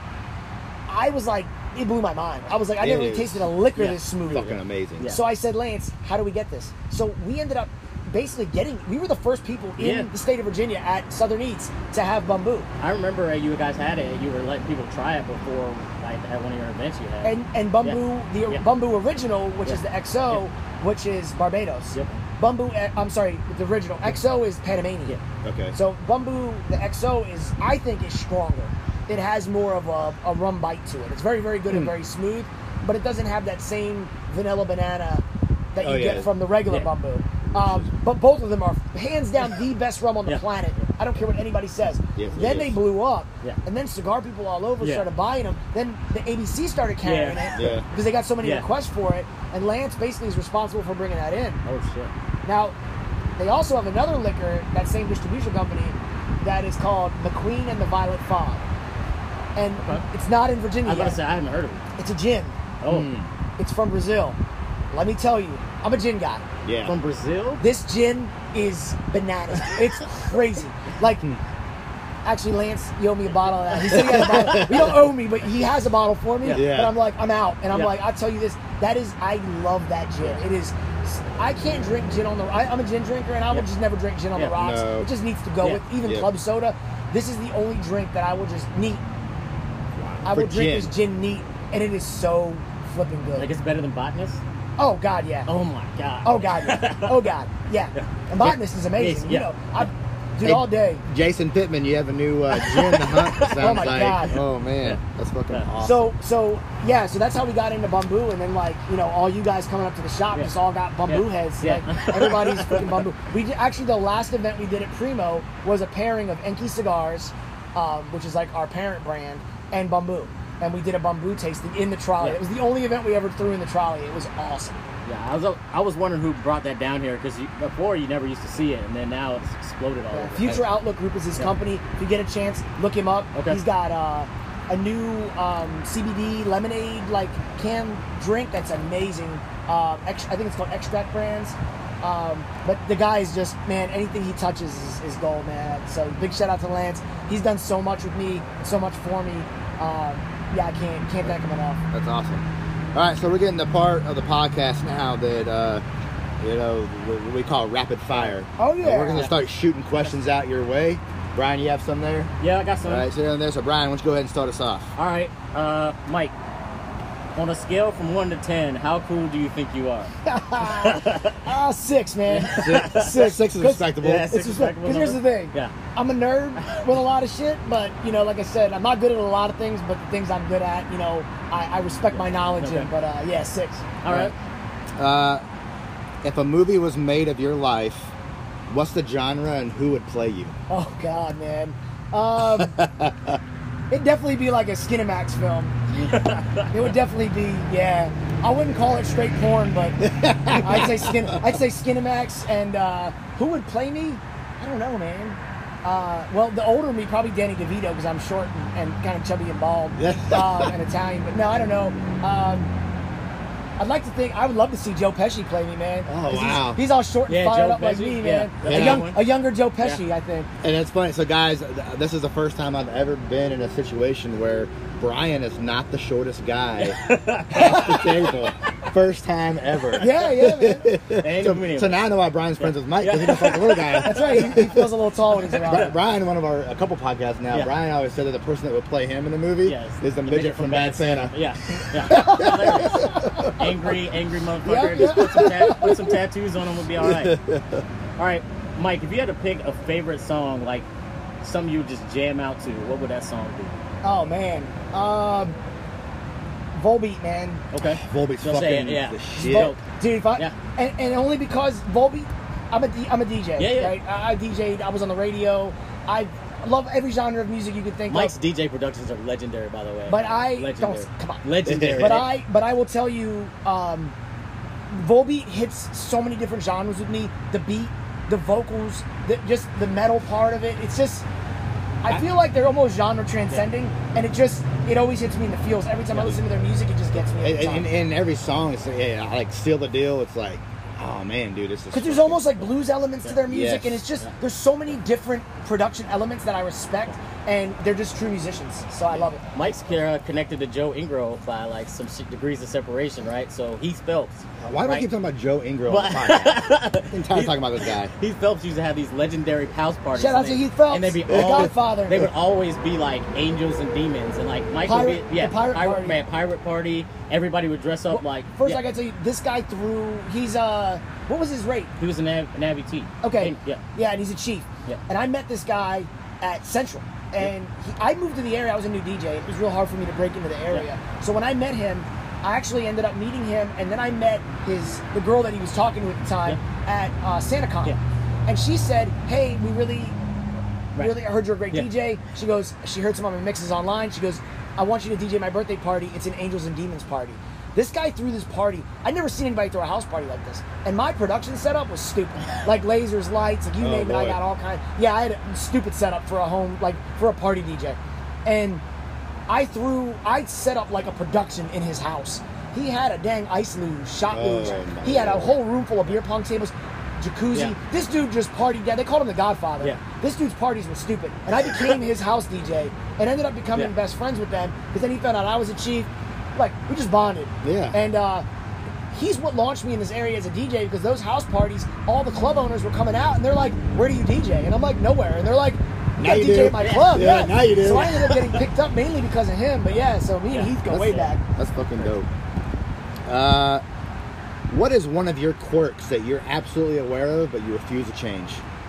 I was like, it blew my mind. I was like, I It never really is. tasted a liquor Yeah. this smooth. Fucking amazing. Yeah. So I said, Lance, how do we get this? So we ended up basically getting, we were the first people in Yeah. the state of Virginia at Southern Eats to have Bumbu. I remember uh, you guys had it. You were letting people try it before, like at one of your events you had. And and Bumbu, the Yeah. Bumbu original, which Yeah. is the X O, which is Barbados. Yep. Bumbu, eh, I'm sorry, the original X O is Panamanian. Yeah. Okay. So Bumbu, the X O is, I think, is stronger. It has more of a, a rum bite to it. It's very, very good and Hmm. very smooth, but it doesn't have that same vanilla banana that you Oh, yeah. get from the regular Yeah. Bumbu. Um, but both of them are hands down the best rum on the Yeah. planet. I don't care what anybody says. Yes, it then is. they blew up, Yeah. and then cigar people all over Yeah. started buying them. Then the A B C started carrying Yeah. it Yeah. because they got so many Yeah. requests for it. And Lance basically is responsible for bringing that in. Oh shit. Now, they also have another liquor, that same distribution company, that is called McQueen and the Violet Fog. And Okay. it's not in I Virginia was about to yet. say I haven't heard of it. It's a gin. Oh, Hmm. It's from Brazil. Let me tell you, I'm a gin guy. Yeah. from Brazil. This gin is bananas. It's crazy. Like, Hmm. actually, Lance, you owe me a bottle of that. He said he had a bottle. You don't owe me, but he has a bottle for me. Yeah. Yeah. But I'm like, I'm out. And I'm Yeah. like, I'll tell you this. That is, I love that gin. It is I can't drink gin on the. I, I'm a gin drinker, and I will Yeah. just never drink gin on Yeah. the rocks. No. It just needs to go Yeah. with even Yeah. club soda. This is the only drink that I will just neat. I For will drink gin. this gin neat, and it is so flipping good. Like it's better than Botanist. Oh God, yeah. Oh my god. Oh God, yeah. Oh God, yeah. Yeah. And botanist is amazing. Yeah. You know, I do it Hey, all day. Jason Pittman, you have a new uh, gin to hunt. It sounds Oh my like. God. Oh man, that's fucking Yeah. awesome. So, so yeah, so that's how we got into bamboo, and then like you know, all you guys coming up to the shop Yeah. just all got bamboo Yeah. heads. Yeah. Like everybody's freaking bamboo. We did, actually the last event we did at Primo was a pairing of Enki cigars, um, which is like our parent brand, and bamboo, and we did a bamboo tasting in the trolley. Yeah. It was the only event we ever threw in the trolley. It was awesome. Yeah, I was I was wondering who brought that down here because before you never used to see it, and then now it's exploded all Yeah, over. Future Outlook Group is his Yeah. company. If you get a chance, look him up. Okay. He's got uh, a new um, C B D lemonade like can drink that's amazing. Um, ex- I think it's called Extract Brands. Um, but the guy is just, man, anything he touches is, is gold, man. So big shout out to Lance. He's done so much with me, so much for me. Um, yeah, I can't can't thank him enough. That's awesome. All right, so we're getting the part of the podcast now that uh, you know what we call rapid fire. Oh, And yeah. we're gonna start shooting questions out your way. Brian, you have some there? Yeah, I got some. All right, so down there. So Brian, why don't you go ahead and start us off? All right, uh, Mike. On a scale from one to ten, how cool do you think you are? Ah, six, man. Six, Six. six is 'Cause- respectable. Yeah, It's six just respectable because here's the number. thing. Yeah. I'm a nerd with a lot of shit, but you know, like I said, I'm not good at a lot of things. But the things I'm good at, you know, I, I respect my knowledge Okay. in. But uh, yeah, six. All right. Uh, if a movie was made of your life, what's the genre and who would play you? Oh God, man. Um, it'd definitely be like a Skinamax film. It would definitely be, yeah. I wouldn't call it straight porn, but I'd say skin. I'd say Skinamax. And uh, who would play me? I don't know, man. Uh, well, the older me, probably Danny DeVito, because I'm short and, and kind of chubby and bald uh, and Italian. But no, I don't know. Um, I'd like to think I would love to see Joe Pesci play me, man. Oh, 'Cause he's- wow. He's, all short and Yeah, fired Joe up like Pesci, me, yeah. man. That's A, a young, good one. a younger Joe Pesci, I think. And it's funny. So, guys, th- this is the first time I've ever been in a situation where Brian is not the shortest guy at the table. First time ever. Yeah, yeah, man. Ain't So, no medium. so now I know why Brian's friends with Mike because he looks like a little guy. That's right. He, he feels a little tall when he's Bri- around. Brian, one of our a couple podcasts now, Yeah. Brian always said that the person that would play him in the movie Yes, is the, midget, from Bad Santa. Yeah, yeah. Hilarious. Angry, angry motherfucker. Yeah, Just yeah. put some, tat- put some tattoos on him, would be all right. All right, Mike. If you had to pick a favorite song, like something you would just jam out to, what would that song be? Oh man, um, Volbeat, man. Okay. Volbeat's Just say fucking it, yeah. the Vol- shit. Vol- Dude, if I, Yeah. and, and only because Volbeat, I'm a D, I'm a D J. Yeah, yeah. Right? I, I D J'd. I was on the radio. I love every genre of music you could think Mike's of. D J productions are legendary, by the way. But I legendary. don't come on. Legendary. But I but I will tell you, um, Volbeat hits so many different genres with me. The beat, the vocals, the, just the metal part of it. It's just. I feel like they're almost genre transcending, and it just it always hits me in the feels. Every time I listen to their music, it just gets me. And, Every time. and, and every song, it's yeah, I like Seal the Deal. It's like, oh man, dude, this is Because there's almost like blues elements to their music, Yes. and it's just there's so many different production elements that I respect, and they're just true musicians. So I love it. Mike's uh, connected to Joe Ingro by like some sh- degrees of separation, right? So Heath Phelps. Why do I right? keep talking about Joe Ingram on the But- podcast? I'm tired of talking about this guy. Heath Phelps used to have these legendary house parties. Shout out and to they- Heath Phelps, and they'd be the all, Godfather. They would always be like angels and demons, and like Mike Pirate- would be yeah, the pirate party. man, pirate party. Everybody would dress up like. First, yeah. I gotta tell you, this guy threw. He's uh, what was his rate? He was a Nav- Navy T. Okay, And- yeah. yeah, and he's a chief. Yeah. And I met this guy at Central, and he, I moved to the area. I was a new D J. It was real hard for me to break into the area. So when I met him, I actually ended up meeting him, and then I met his the girl that he was talking to at the time at uh, SantaCon, Yeah. and she said, "Hey, we really, Right. really I heard you're a great Yeah. D J." She goes, she heard some of my mixes online. She goes, "I want you to D J my birthday party. It's an Angels and Demons party." This guy threw this party. I'd never seen anybody throw a house party like this. And my production setup was stupid. Like lasers, lights, like you Oh, name it, I boy. got all kinds. Yeah, I had a stupid setup for a home, like for a party D J. And I threw, I set up like a production in his house. He had a dang ice luge, shot Oh, luge. my He had a Lord. whole room full of beer pong tables, jacuzzi. Yeah. This dude just partied. Yeah, they called him the Godfather. Yeah. This dude's parties were stupid. And I became his house D J and ended up becoming Yeah. best friends with them because then he found out I was a chief. Like, we just bonded. Yeah. And uh, he's what launched me in this area as a D J, because those house parties, all the club owners were coming out and they're like, where do you D J? And I'm like, nowhere. And they're like, you Now got you D J do. at my club. Yeah, Yeah, now you do. So I ended up getting picked up mainly because of him. But yeah, so me and Heath go That's- way back. That's fucking dope. Uh, what is one of your quirks that you're absolutely aware of but you refuse to change?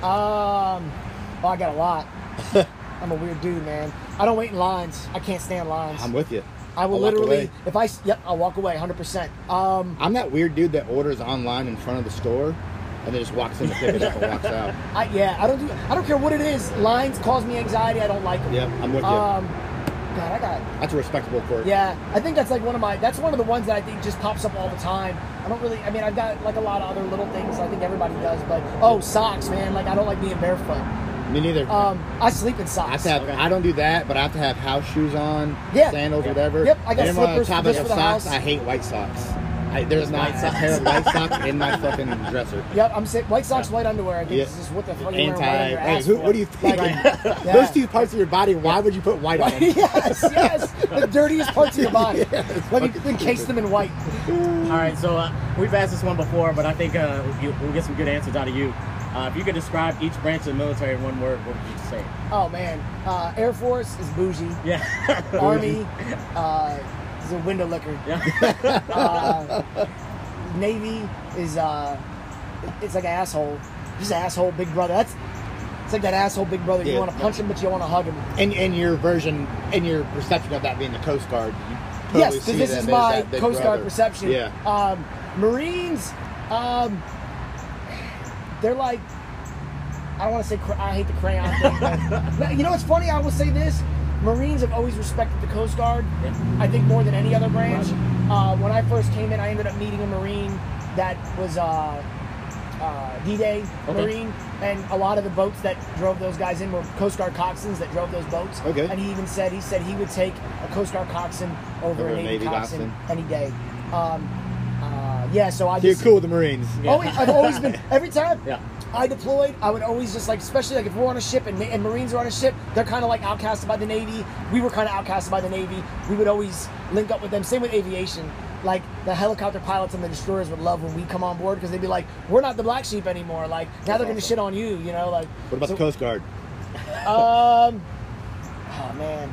Um, well, I got a lot. I'm a weird dude, man. I don't wait in lines. I can't stand lines. I'm with you. I will I'll walk literally, away. if I, yep, I'll walk away, one hundred percent. Um, I'm that weird dude that orders online in front of the store and then just walks in to pick it up and walks out. I, yeah, I don't do, I don't care what it is. Lines cause me anxiety. I don't like them. Yep, I'm with you. Um, God, I got. That's a respectable quirk. Yeah, I think that's like one of my. That's one of the ones that I think just pops up all the time. I don't really. I mean, I've got like a lot of other little things. I think everybody does, but oh, socks, man! Like I don't like being barefoot. Me neither. Um, I sleep in I have socks. to have. I don't do that, but I have to have house shoes on, Yeah. sandals, Yeah. whatever. Yep, I got and then on slippers the topic just of for the socks, house. I hate white socks. I, there's not white a socks. pair of white socks in my fucking dresser. Yep, I'm saying white socks, white underwear. I think Yeah. this is what the fuck you wearing Anti. white on your Hey, ass who, for? what do you think? Like, Like, yeah. Those two parts of your body. Why would you put white on them? yes, yes, the dirtiest parts of your body. Yeah, Let me encase them in white. All right, so uh, we've asked this one before, but I think uh, we'll we'll get some good answers out of you. Uh, if you could describe each branch of the military in one word, what would you say? Oh man, uh, Air Force is bougie. Yeah. Army uh, is a window licker. Yeah. Uh, Navy is uh, it's like an asshole, just an asshole big brother. That's it's like that asshole big brother. You Yeah. want to punch him, but you want to hug him. And and your version and your perception of that being the Coast Guard. You totally Yes, see because this them is as my that big Coast Guard brother. perception. Yeah. Um, Marines, um, they're like, I don't want to say, cra- I hate the crayon thing, but you know what's funny? I will say this. Marines have always respected the Coast Guard, Yeah. I think more than any other branch. Uh, when I first came in, I ended up meeting a Marine that was uh, uh, D-Day Okay. Marine, and a lot of the boats that drove those guys in were Coast Guard coxswains that drove those boats. Okay. And he even said, he said he would take a Coast Guard coxswain over, Over a a Navy, Navy coxswain coxswain. any day. Um, uh, yeah, so I So you're just... cool with the Marines. Yeah. Always, I've always been, every time Yeah. I deployed, I would always just like, especially like if we're on a ship and, and Marines are on a ship, they're kind of like outcasted by the Navy. We were kind of outcasted by the Navy. We would always link up with them. Same with aviation. Like the helicopter pilots and the destroyers would love when we come on board because they'd be like, we're not the black sheep anymore. Like now they're going to shit on you, you know? Like, What about so- the Coast Guard? Um, oh man,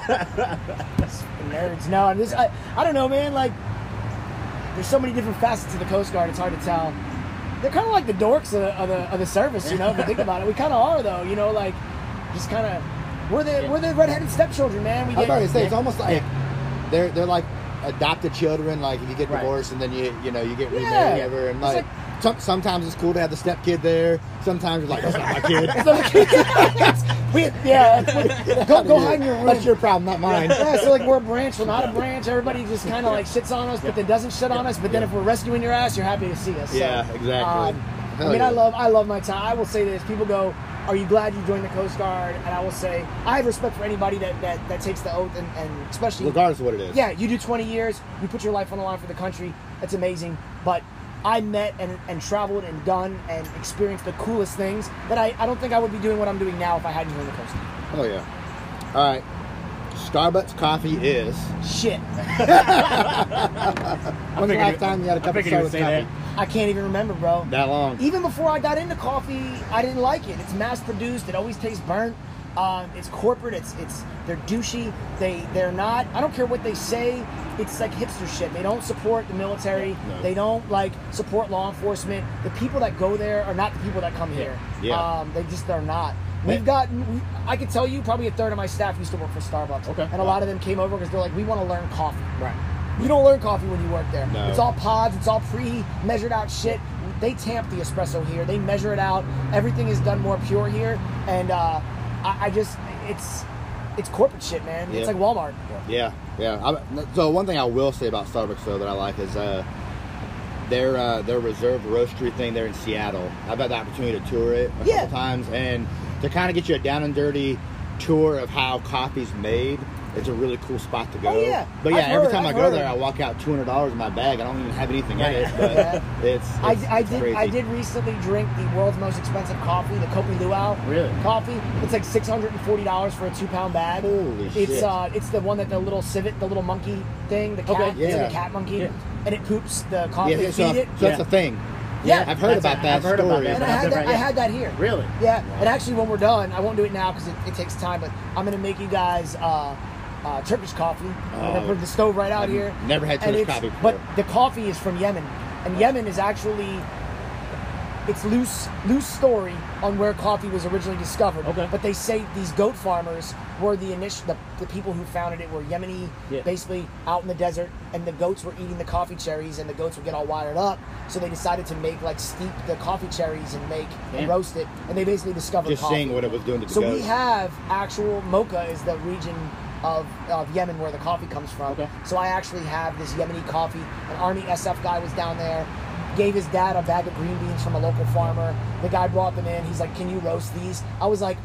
nerds. No, I'm just, I, I don't know, man. Like, there's so many different facets of the Coast Guard. It's hard to tell. They're kind of like the dorks of the, of the of the service, you know. If you think about it, we kind of are, though. You know, like just kind of we're the we're the redheaded stepchildren, man. We I was get about to say it's almost like they're they're like adopted children. Like if you get Right. divorced and then you you know you get remarried, Yeah. whatever, and It's like, like- some, sometimes it's cool to have the step kid there. Sometimes you're like, that's not my kid. we, yeah, that's- go go hide in your room. That's your problem, not mine. Yeah, so like we're a branch, we're not a branch. Everybody just kind of like shits on us, but then doesn't shit on us. But then if we're rescuing your ass, you're happy to see us. So, Yeah, exactly. um, I Hell mean, yeah. I love, I love my time. I will say this: people go, "Are you glad you joined the Coast Guard?" And I will say, I have respect for anybody that that, that takes the oath, and, and especially Regardless of what it is. yeah, you do twenty years, you put your life on the line for the country. That's amazing. But I met and, and traveled and done and experienced the coolest things that I, I don't think I would be doing what I'm doing now if I hadn't joined the Coast Guard. Oh yeah. All right. Starbucks coffee is. Shit. When's the last time you had a I cup of figured you would Starbucks say coffee? that. I can't even remember, bro. That long. Even before I got into coffee, I didn't like it. It's mass produced. It always tastes burnt. Um, it's corporate. It's it's they're douchey. They they're not. I don't care what they say. It's like hipster shit. They don't support the military. No. They don't like support law enforcement. The people that go there are not the people that come here. Yeah. Um, they just are not. Yeah. We've gotten. We, I can tell you, probably a third of my staff used to work for Starbucks. Okay. And a lot of them came over because they're like, we want to learn coffee. Right. You don't learn coffee when you work there. No. It's all pods. It's all pre-measured out shit. They tamp the espresso here. They measure it out. Everything is done more pure here. And uh, I, I just, it's, it's corporate shit, man. Yeah. It's like Walmart. Yeah, yeah. I, so one thing I will say about Starbucks though that I like is uh, their uh, their reserved roastery thing there in Seattle. I've had the opportunity to tour it a Yeah. couple times, and to kind of get you a down and dirty tour of how coffee's made, it's a really cool spot to go. Oh, yeah. But yeah, I've every heard, time I've I go heard. there, I walk out two hundred dollars in my bag. I don't even have anything in it, but Yeah. it's, it's I, I it's did crazy. I did recently drink the world's most expensive coffee, the Kopi Luau Really? coffee. It's like six hundred and forty dollars for a two pound bag. Holy it's shit. uh it's the one that the little civet, the little monkey thing, the cat, Okay, it's yeah. like a cat monkey, Yeah. and it poops the coffee. Yeah, they so, feed it. so that's Yeah. a thing. Yeah. I've heard That's about a- that I've heard about story. that. And I had that, Different, I yeah. had that here. Really? Yeah, and actually, when we're done, I won't do it now because it, it takes time. But I'm gonna make you guys uh, uh, Turkish coffee. I'm gonna Oh. put the stove right out I've here. never had And Turkish it's- coffee before. But the coffee is from Yemen, and Yemen is actually it's loose loose story on where coffee was originally discovered. Okay. But they say these goat farmers were the initial the, the people who founded it were Yemeni, Yeah. basically out in the desert, and the goats were eating the coffee cherries, and the goats would get all wired up. So they decided to make like steep the coffee cherries and make and Damn. roast it, and they basically discovered Just coffee. seeing what it was doing to the So goats. we have actual Mocha is the region of, of Yemen where the coffee comes from. Okay. So I actually have this Yemeni coffee. An Army S F guy was down there, gave his dad a bag of green beans from a local farmer. The guy brought them in. He's like, "Can you roast these?" I was like,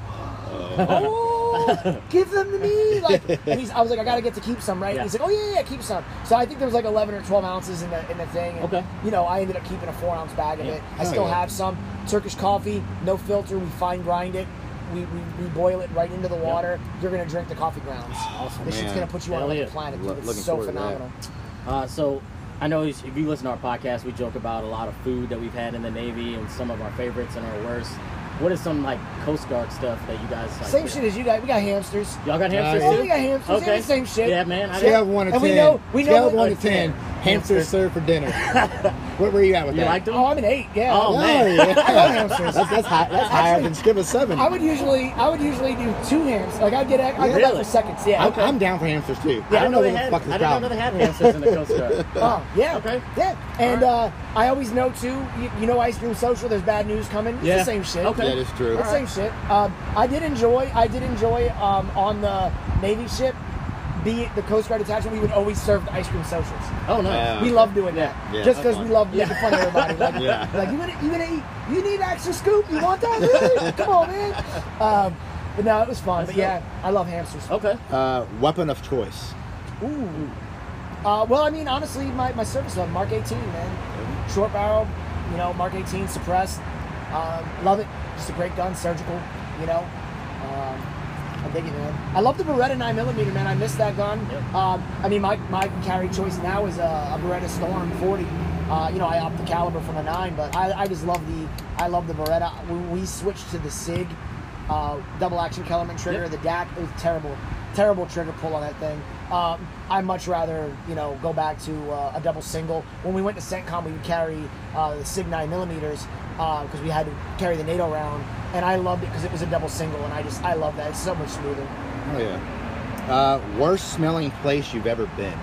"Oh, give them to me!" Like, and he's, I was like, "I gotta get to keep some, right?" Yeah. He's like, "Oh yeah, yeah, keep some." So I think there was like eleven or twelve ounces in the in the thing. And, Okay. You know, I ended up keeping a four ounce bag of Yeah. it. I Oh, still yeah. have some Turkish coffee, no filter. We fine grind it. We, we, we boil it right into the water. You're gonna drink the coffee grounds. Awesome. This shit's Man. gonna put you on Hell another yeah. planet. Lo- Dude. It's looking so forward to that. phenomenal. Uh, so I know if you listen to our podcast, we joke about a lot of food that we've had in the Navy and some of our favorites and our worst. What is some like Coast Guard stuff that you guys like? Same shit as you guys. We got hamsters. Y'all got hamsters yeah. Oh, too? we got hamsters. Okay. Yeah, same shit. Yeah, man. I Scale of one to And ten. we know- we know Scale of what- one to a ten. ten. Hamsters Hamster. served for dinner. What were you at with You that? liked them? Oh, I'm an eight. Yeah. Oh, Oh, man. yeah. I love hamsters. That's, that's, high, that's higher Actually, than Skip a seven. I would usually, I would usually do two hamsters. Like I'd get, I'd go back Really? for seconds. Yeah. I'm, I'm down for hamsters too. Yeah, I don't know they what the had, fuck is I the didn't know problem. they had hamsters in the Coast Guard. Oh, yeah. Okay. Yeah. And uh, I always know too. You, you know, Ice Cream Social. There's bad news coming. It's Yeah. the same shit. Okay. That is true. It's the same shit. Um, I did enjoy. I did enjoy um, on the Navy ship, be it the Coast Guard attachment. We would always serve the ice cream socials. Oh no. Yeah. We love doing that, Yeah, just that's because we fun. love Yeah. making fun of everybody. Like, Yeah. like you gonna, you gonna eat? You need extra scoop? You want that? Really? Come on, man. Um, but no, it was fun. That's but yeah, I love hamsters. Okay. Uh, weapon of choice. Ooh. Uh, well, I mean, honestly, my, my service weapon, Mark eighteen, man. Short barrel, you know, Mark eighteen suppressed. Um, love it. Just a great gun, surgical, you know. Um, I dig it, man. I love the Beretta nine millimeter, man. I miss that gun. Yep. Um, I mean, my, my carry choice now is a, a Beretta Storm forty. Uh, you know, I opt the caliber from a nine, but I, I just love the I love the Beretta. When we switched to the SIG uh, double action Kellerman trigger, Yep. the D A C, it was terrible, terrible trigger pull on that thing. Um, I'd much rather, you know, go back to uh, a double single. When we went to CENTCOM, we would carry uh, the SIG nine millimeters because we had to carry the NATO round, and I loved it because it was a double single, and I just I love that. It's so much smoother. Oh yeah. Uh, worst smelling place you've ever been.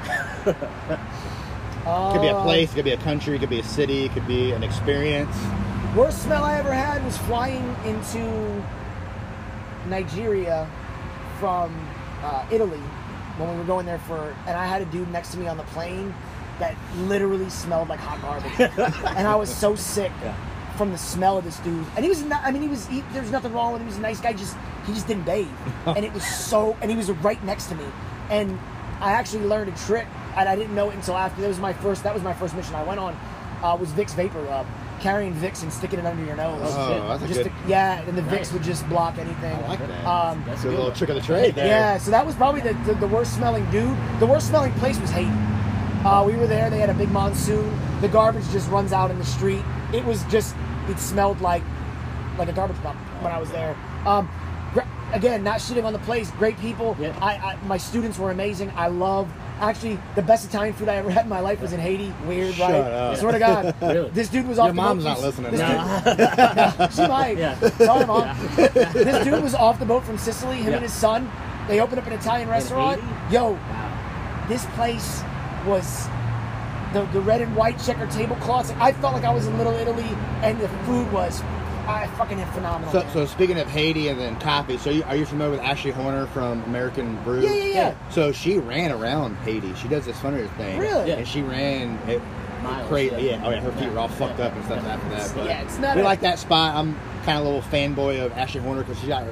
Uh, Could be a place, it could be a country, it could be a city, it could be an experience. Worst smell I ever had was flying into Nigeria from uh, Italy when we were going there for, and I had a dude next to me on the plane that literally smelled like hot garbage, and I was so sick Yeah. from the smell of this dude. And he was not, I mean, he was, he, there's nothing wrong with him. He was a nice guy. Just he just didn't bathe, and it was so, and he was right next to me, and I actually learned a trick, and I didn't know it until after. That was my first. That was my first mission I went on. Uh, was Vicks Vapor Rub, carrying Vicks and sticking it under your nose. Oh, shit. that's a Just good. to- yeah, and the Nice. Vicks would just block anything. I like that. Um, That's Good a good little one. trick of the trade there. yeah, so that was probably the, the, the worst smelling dude. The worst smelling place was Haiti. Uh, we were there. They had a big monsoon. The garbage just runs out in the street. It was just. It smelled like like a garbage dump when I was there. Um, gr- again, not shitting on the place. Great people. Yeah. I, I my students were amazing. I loved. Actually, the best Italian food I ever had in my life was in Haiti. Weird, Shut right? up. Swear to God. Really? This dude was Your off the mom's boat not from- listening. this No. dude- No, she might. Yeah. Sorry, mom. This dude was off the boat from Sicily. Him Yeah. and his son. They opened up an Italian restaurant. Haiti? Yo, Wow. this place was the the red and white checker tablecloths. I felt like I was in Little Italy, and the food was I fucking phenomenal. So, man. so speaking of Haiti and then coffee, so you, are you familiar with Ashley Horner from American Brew? yeah, yeah, yeah. So she ran around Haiti. She does this fundraiser thing. Really? Yeah. And she ran it Miles, crazy. yeah. Yeah. Oh yeah, her feet Yeah. were all fucked Yeah. up and stuff Yeah. after that. But Yeah, it's not we a- like that spot. I'm kind of a little fanboy of Ashley Horner because she got her,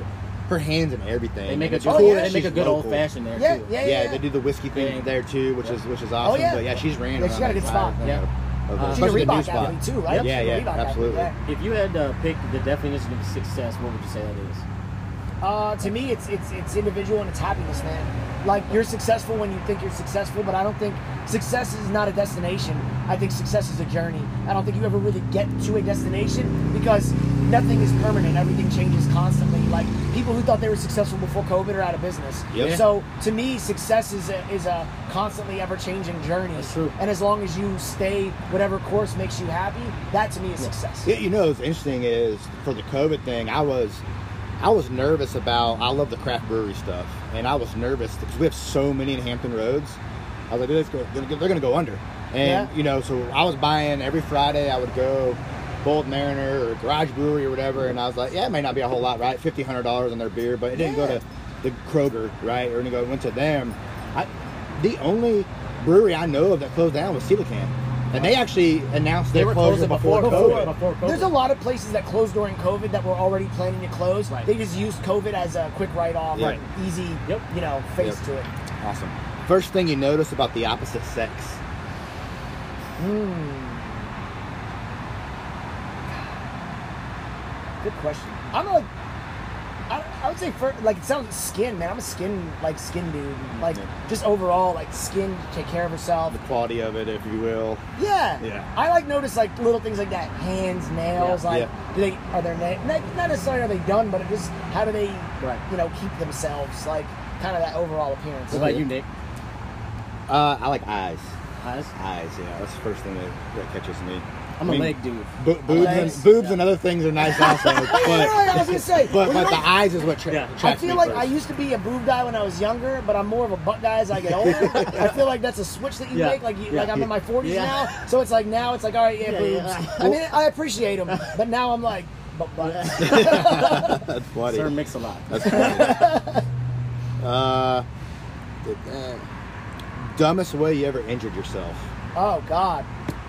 her hands in everything. They make a And good, it's cool that they make a she's good local. old fashioned there Yeah, too. yeah, Yeah, yeah. they do the whiskey thing Yeah. there too, which is which is awesome. yeah. But yeah, she's ran. Yeah, she's got a good spot. Yeah. She's a Especially the new Reebok spot. athlete too, right? Yeah, She's a yeah, Reebok athlete, absolutely. yeah. If you had to pick the definition of success, what would you say that is? Uh, to me, it's it's it's individual and it's happiness, man. Like you're successful when you think you're successful, but I don't think success is not a destination. I think success is a journey. I don't think you ever really get to a destination because nothing is permanent. Everything changes constantly. Like people who thought they were successful before COVID are out of business. Yep. So to me, success is a, is a constantly ever changing journey. That's true. And as long as you stay whatever course makes you happy, that to me is success. Yeah, you know, what's interesting is for the COVID thing, I was, I was nervous about. I love the craft brewery stuff, and I was nervous because we have so many in Hampton Roads. I was like, they're gonna go, they're gonna go under, and Yeah. you know, so I was buying every Friday. I would go Bold Mariner or Garage Brewery or whatever, and I was like, yeah, it may not be a whole lot, right? Fifty, hundred dollars on their beer, but it didn't Yeah. go to the Kroger, right? Or it didn't go, it went to them. I, the only brewery I know of that closed down was Coelacanth. And they actually announced They their were closure closing before, before COVID. Before COVID. There's a lot of places that closed during COVID that were already planning to close. Right. They just used COVID as a quick write-off, Yeah. and easy, Yep. you know, face Yep. to it. Awesome. First thing you notice about the opposite sex. Hmm. Good question. I'm like, I, I would say for like it sounds skin, man. I'm a skin like skin dude. Like Yeah. just overall, like skin, take care of herself. The quality of it, if you will. Yeah. Yeah. I like notice like little things like that. Hands, nails, Yeah. like Yeah. do they are their na- not, not necessarily are they done, but it just how do they Right. you know keep themselves like kind of that overall appearance. What about you, Nick? Uh, I like eyes. Eyes? Eyes, yeah. That's the first thing that, that catches me. I'm I a mean, leg dude. Bo- boobs Legs, and, boobs yeah. and other things are nice also. But, I was gonna say, but, well, but you the know, eyes is what tra- Yeah. attracts I feel me like first. I used to be a boob guy when I was younger, but I'm more of a butt guy as I get older. I feel like that's a switch that you Yeah. make. Like, you, Yeah. like I'm in my forties Yeah. now, so it's like now it's like all right, yeah, Yeah, boobs. yeah. I mean, I appreciate them, but now I'm like, but butts. That's funny. Sir mix a lot. That's funny. uh, the, uh, dumbest way you ever injured yourself? Oh God,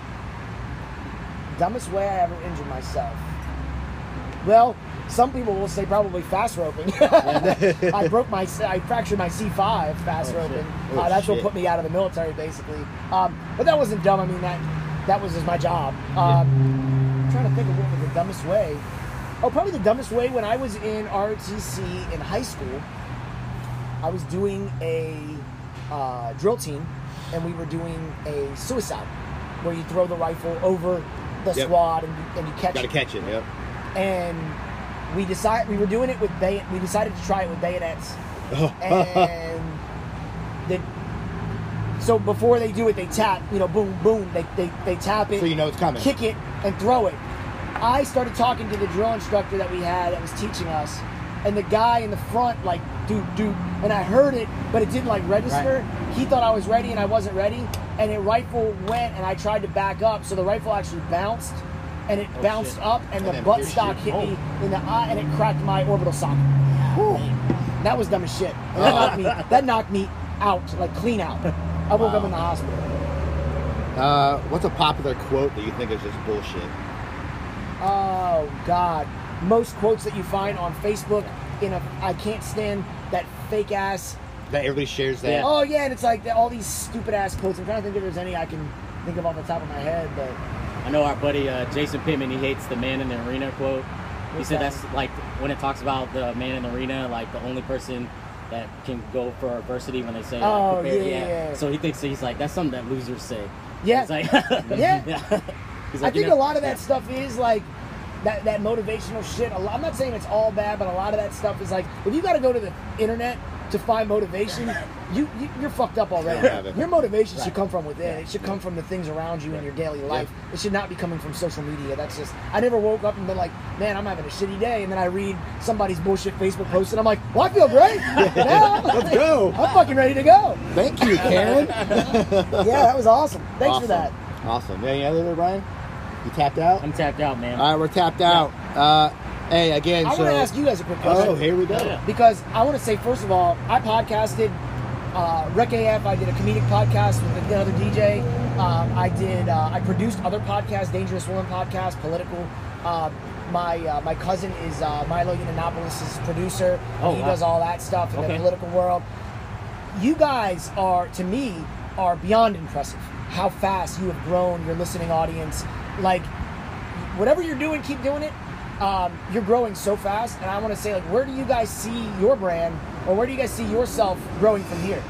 dumbest way I ever injured myself. Well, some people will say probably fast roping. I broke my, I fractured my C five fast Oh, roping. shit. Oh, uh, that's shit. what put me out of the military, basically. Um, but that wasn't dumb. I mean, that that was just my job. Um, I'm trying to think of what was the dumbest way. Oh, probably the dumbest way when I was in R O T C in high school. I was doing a uh, drill team, and we were doing a suicide, where you throw the rifle over the Yep. squad and you, and you catch Gotta it. catch it, yep. And we decided we were doing it with bay- we decided to try it with bayonets. And the, so before they do it, they tap, you know, boom, boom. They they, they tap it, So you know it's coming. kick it, and throw it. I started talking to the drill instructor that we had that was teaching us, and the guy in the front, like, dude, dude, and I heard it, but it didn't, like, register. He thought I was ready, and I wasn't ready, and the rifle went, and I tried to back up, so the rifle actually bounced, and it Oh, bounced shit. up, and, And the then butt pierced stock you. hit me in the eye, and it cracked my orbital socket. Whew. That was dumb as shit. And that knocked me, that knocked me out, like, clean out. I woke up in the hospital. Uh, what's a popular quote that you think is just bullshit? Oh God! Most quotes that you find on Facebook in a I can't stand that fake ass. That everybody shares that. Oh yeah, and it's like all these stupid ass quotes. I'm trying to think if there's any I can think of off the top of my head, but I know our buddy uh, Jason Pittman, he hates the man in the arena quote. He What's said that? that's like when it talks about the man in the arena, like the only person that can go for adversity when they say, like, Oh, prepare- yeah, yeah. So he thinks he's like, that's something that losers say. Yeah. He's like, Yeah. He's I like, you think know- a lot of that yeah. stuff is like that that motivational shit. A lot, I'm not saying it's all bad, but a lot of that stuff is like if you got to go to the internet to find motivation, you, you you're fucked up already. You don't have it. Your motivation should Right. come from within. It should come from the things around you in your daily life. It should not be coming from social media. That's just I never woke up and been like, man, I'm having a shitty day, and then I read somebody's bullshit Facebook post, and I'm like, well, I feel great. Yeah, Let's go. I'm fucking ready to go. Thank you, Karen. Yeah, that was awesome. Thanks Awesome. for that. Awesome. Any other there, Brian? You tapped out? I'm tapped out, man. All right, we're tapped out. Uh, hey, again, I so... want to ask you guys a quick question. Oh, here we go. Oh, yeah. Because I want to say, first of all, I podcasted uh, Rec A F. I did a comedic podcast with another D J. Um, I did. Uh, I produced other podcasts, Dangerous Woman podcast, political. Um, my uh, my cousin is uh, Milo Yiannopoulos' producer. Oh, he wow. does all that stuff in Okay. the political world. You guys are, to me, are beyond impressive. How fast you have grown your listening audience. Like, whatever you're doing, keep doing it. Um, you're growing so fast, and I want to say, like, where do you guys see your brand, or where do you guys see yourself growing from here?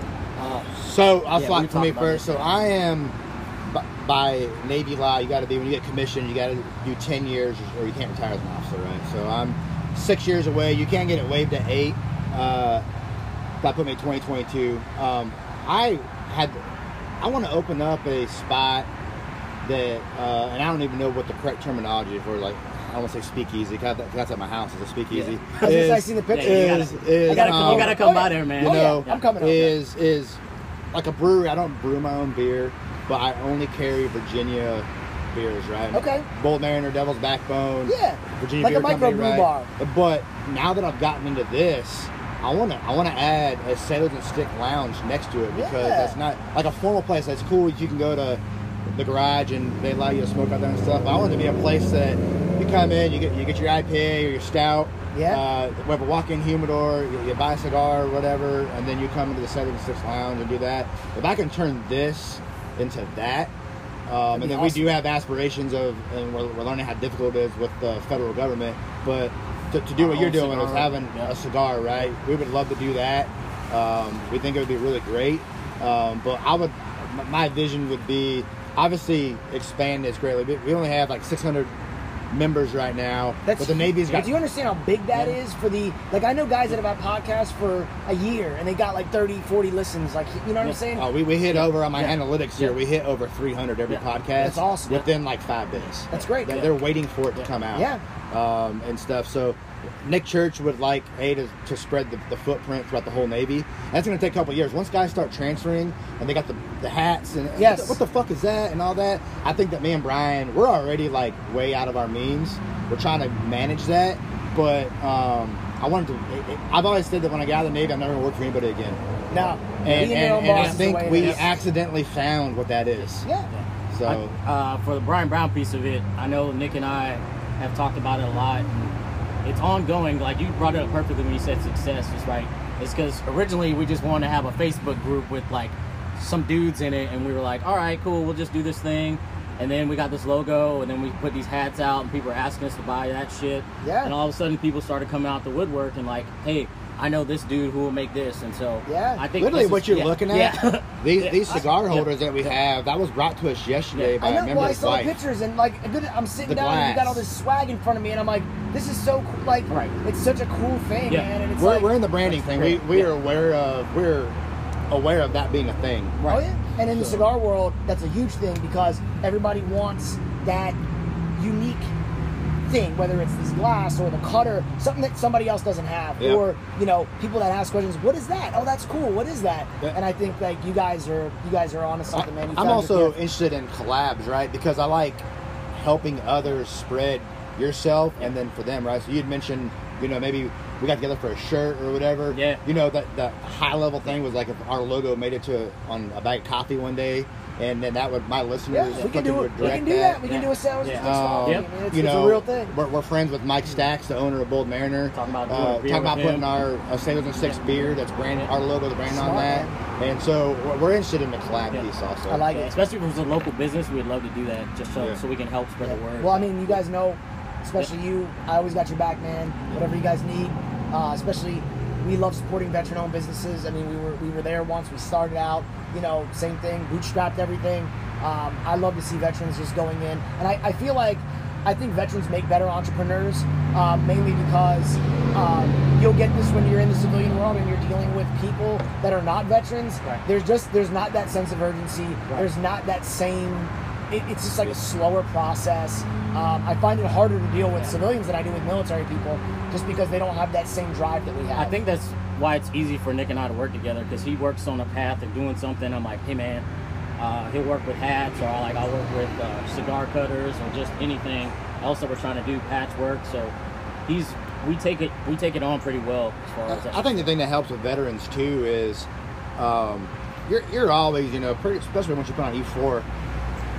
So I'll Yeah, slide we for me talked about first. this, So yeah. I am b- by Navy law. You got to be when you get commissioned. You got to do ten years, or you can't retire as an officer, right? So I'm six years away. You can't get it waived at eight. Uh, that put me at twenty twenty-two. Um, I had. I want to open up a spot that, uh, and I don't even know what the correct terminology for. Like, I don't want to say speakeasy. Cause that's at my house. It's a speakeasy. Yeah. I was just- I Is- seen the picture. Yeah, you is, gotta- is, You gotta, come, um, you gotta come oh, by yeah. there, man. you Oh, know, yeah. I'm coming over. is is like a brewery. I don't brew my own beer, but I only carry Virginia beers, right? Okay. Bold Mariner, Devil's Backbone. Yeah. Virginia Like a Beer Company, microbrew right? bar. But now that I've gotten into this, I wanna I wanna add a Sailors and Stick Lounge next to it because Yeah. that's not like a formal place. That's cool. You can go to the garage and they allow you to smoke out there and stuff. But I want it to be a place that you come in, you get you get your I P A or your stout. Yeah. Uh, we have a walk-in humidor. You, you buy a cigar or whatever, and then you come into the Sailors and Sticks Lounge and do that. If I can turn this into that. Um, That'd and be then awesome. we do have aspirations of, and we're, we're learning how difficult it is with the federal government. But to, to do what Our you're own doing is cigar, having yeah. a cigar, right? We would love to do that. Um, we think it would be really great. Um, but I would, m- my vision would be obviously expand this greatly. We- We only have like six hundred members right now, That's, but the Navy's got. Do you understand how big that Yeah. is for the, like, I know guys that have had podcasts for a year and they got like thirty, forty listens. Like, you know what I'm Yeah. saying? Oh, we, we hit over on my Yeah. analytics here. Yeah. We hit over three hundred every Yeah. podcast. That's awesome. Within like five days. That's great. They're, Yeah. they're waiting for it to Yeah. come out. Yeah. Um, and stuff. So Nick Church would like a to, to spread the, the footprint throughout the whole Navy. That's going to take a couple of years. Once guys start transferring and they got the, the hats and Yes. what, the, what the fuck is that and all that. I think that me and Brian, we're already like way out of our means. We're trying to manage that, but um, I wanted to. It, it, I've always said that when I get out of the Navy, I'm never going to work for anybody again. No. And, Being your own and, and boss I is the think way it we is. accidentally found what that is. Yeah. So I, uh, for the Brian Brown piece of it, I know Nick and I have talked about it a lot. And it's ongoing. Like you brought it up perfectly when you said success. It's right. It's because originally we just wanted to have a Facebook group with like some dudes in it, and we were like, all right, cool, we'll just do this thing. And then we got this logo, and then we put these hats out, and people were asking us to buy that shit. Yeah. And all of a sudden, people started coming out the woodwork and like, hey, I know this dude who will make this, and so Yeah. I think literally this what is- you're yeah, looking at, yeah. these, Yeah. these cigar I- holders yeah. that we have, that was brought to us yesterday Yeah. by I a know. member Well, I of his saw wife. pictures and like a good- I'm sitting The down and you got glass. all this swag in front of me and I'm like, this is so cool. Like, Right. it's such a cool thing, Yeah. man. And it's We're, like, we're in the branding thing. We great. we Yeah. are aware of we're aware of that being a thing. oh yeah. And in the So- cigar world, that's a huge thing because everybody wants that unique thing, whether it's this glass or the cutter, something that somebody else doesn't have, Yeah. or you know, people that ask questions, what is that? Oh, that's cool. What is that? Yeah. And I think like you guys are you guys are onto something, man. You I'm found your also gift. interested in collabs, right? Because I like helping others spread yourself and then for them, right? So you'd mentioned, you know, maybe we got together for a shirt or whatever. Yeah. You know, that the high level thing was like if our logo made it to on a bag of coffee one day, and then that would my listeners Yeah, we can fucking do would it. We direct can do that. We can Yeah. do a sales. Yeah. Um, Yep. I mean, it's, you it's know, a real thing. We're, we're friends with Mike Stacks, the owner of Bold Mariner. Talking about doing uh, a beer talking about with putting him. our uh, Sailors and Six beer that's brand our logo, the brand on Smart, that, and so we're- we're interested in the collab Yeah. piece also. I like Yeah, it. especially if it was a local business, we'd love to do that just so, Yeah. so we can help spread the word. Well, I mean, you guys know, especially you, I always got your back, man. Whatever you guys need, uh, especially we love supporting veteran-owned businesses. I mean, we were we were there once. We started out, you know, same thing, bootstrapped everything. Um, I love to see veterans just going in, and I, I feel like I think veterans make better entrepreneurs, uh, mainly because um, you'll get this when you're in the civilian world and you're dealing with people that are not veterans. Right. There's just there's not that sense of urgency. There's not that same. It, it's just like a slower process. Um, I find it harder to deal with Yeah. civilians than I do with military people, just because they don't have that same drive that we have. I think that's why it's easy for Nick and I to work together because he works on a path of doing something. I'm like, hey man, uh, he'll work with hats, or like I'll work with uh, cigar cutters, or just anything else that we're trying to do, patchwork. So he's we take it we take it on pretty well as far as that. I think the thing that helps with veterans too is um, you're you're always, you know, pretty, especially once you put on E four,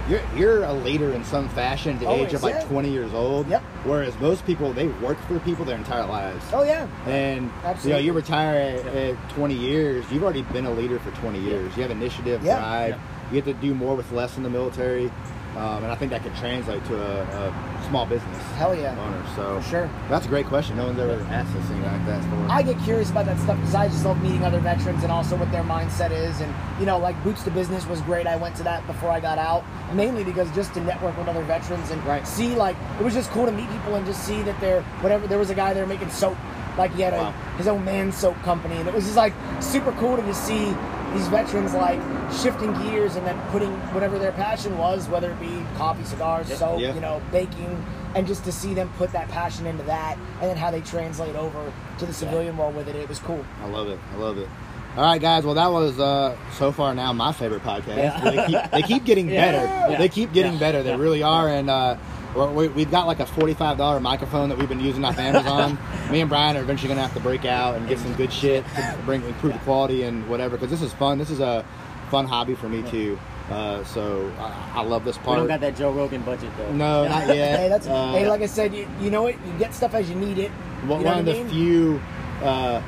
you're you're a leader in some fashion at the Always, age of like yeah. twenty years old. Yep. Whereas most people, they work for people their entire lives. Oh yeah. And Absolutely. you know, you retire at, at twenty years, you've already been a leader for twenty years. You have initiative, Yeah. drive. Yeah. You get to do more with less in the military. Um, and I think that could translate to a, a small business Hell yeah. owner. So For sure. that's a great question. No one's ever asked us anything like that before. I get curious about that stuff because I just love meeting other veterans and also what their mindset is. And, you know, like Boots to Business was great. I went to that before I got out, mainly because just to network with other veterans and Right. see, like, it was just cool to meet people and just see that they're, whatever, there was a guy there making soap. Like, he had a, Wow. his own man soap company. And it was just, like, super cool to just see these veterans, like, shifting gears and then putting whatever their passion was, whether it be coffee, cigars, soap, Yeah. you know, baking, and just to see them put that passion into that and then how they translate over to the civilian world with it, it was cool. I love it. I love it. All right, guys. Well, that was uh, so far now my favorite podcast. Yeah. They, keep, they keep getting Yeah. better. Yeah. They keep getting Yeah. better. They Yeah. really are. And uh, we're, we, we've got like a forty-five dollar microphone that we've been using off Amazon. Me and Brian are eventually going to have to break out and get some good shit to bring improve the quality and whatever. Because this is fun. This is a fun hobby for me too. Uh, so I, I love this We part. don't got that Joe Rogan budget though. No, not yet. Hey, that's Uh, hey, like I said, you, you know what? You get stuff as you need it. One You know one of what the I mean? few uh,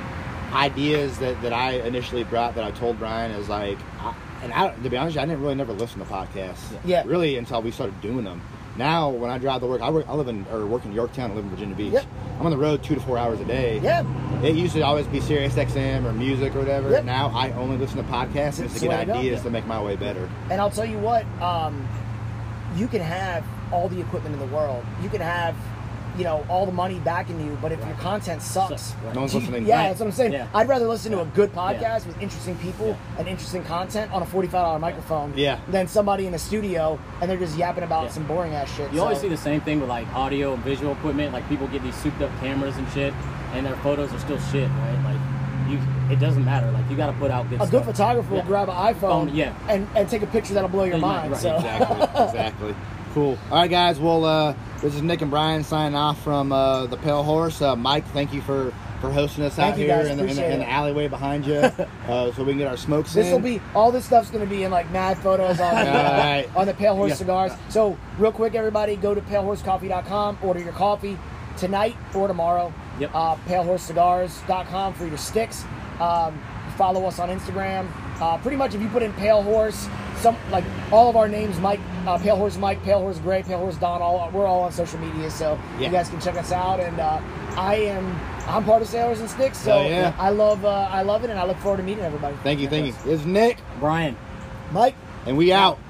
ideas that, that I initially brought that I told Brian is like, I, and I, to be honest, I didn't really never listen to podcasts. Yeah. Really until we started doing them. Now, when I drive to work, I, work, I live in or work in Yorktown. I live in Virginia Beach. Yep. I'm on the road two to four hours a day. Yeah. It used to always be Sirius X M or music or whatever. Yep. Now I only listen to podcasts and It's it's to the get way to go. ideas Yeah. to make my way better. And I'll tell you what, um, you can have all the equipment in the world. You can have, you know, all the money backing you, but if your content sucks, Sucks, right. No one's you- listening. Yeah, Right. that's what I'm saying. Yeah. I'd rather listen to a good Yeah. podcast with interesting people Yeah. and interesting content on a forty-five dollar microphone Yeah. than somebody in a studio and they're just yapping about Yeah. some boring ass shit. You So- always see the same thing with like audio and visual equipment. Like people get these souped up cameras and shit, and their photos are still shit, right? Like you, it doesn't matter. Like you got to put out good a stuff. good photographer Yeah. will grab an iPhone Phone, yeah. and, and take a picture that'll blow your Yeah, mind. right, so Exactly. Exactly. Cool. All right, guys. Well, uh, this is Nick and Brian signing off from uh, the Pale Horse. Uh, Mike, thank you for, for hosting us Thank out you, here guys. in, the, in, the, Appreciate in the it. alleyway behind you, uh, so we can get our smokes This will in. be all this stuff's going to be in like mad photos on the, All right. on the Pale Horse Yeah. cigars. So real quick, everybody, go to pale horse coffee dot com. Order your coffee tonight or tomorrow. Yep. Uh, pale horse cigars dot com for your sticks. Um, follow us on Instagram. Uh, pretty much, if you put in Pale Horse, some like all of our names, Mike, uh, Pale Horse Mike, Pale Horse Gray, Pale Horse Don, all we're all on social media, so Yeah. you guys can check us out. And uh, I am I'm part of Sailors and Sticks, so Hell yeah. I love uh, I love it, and I look forward to meeting everybody. Thank you, thank you. This is Nick, Brian. Mike. and we out.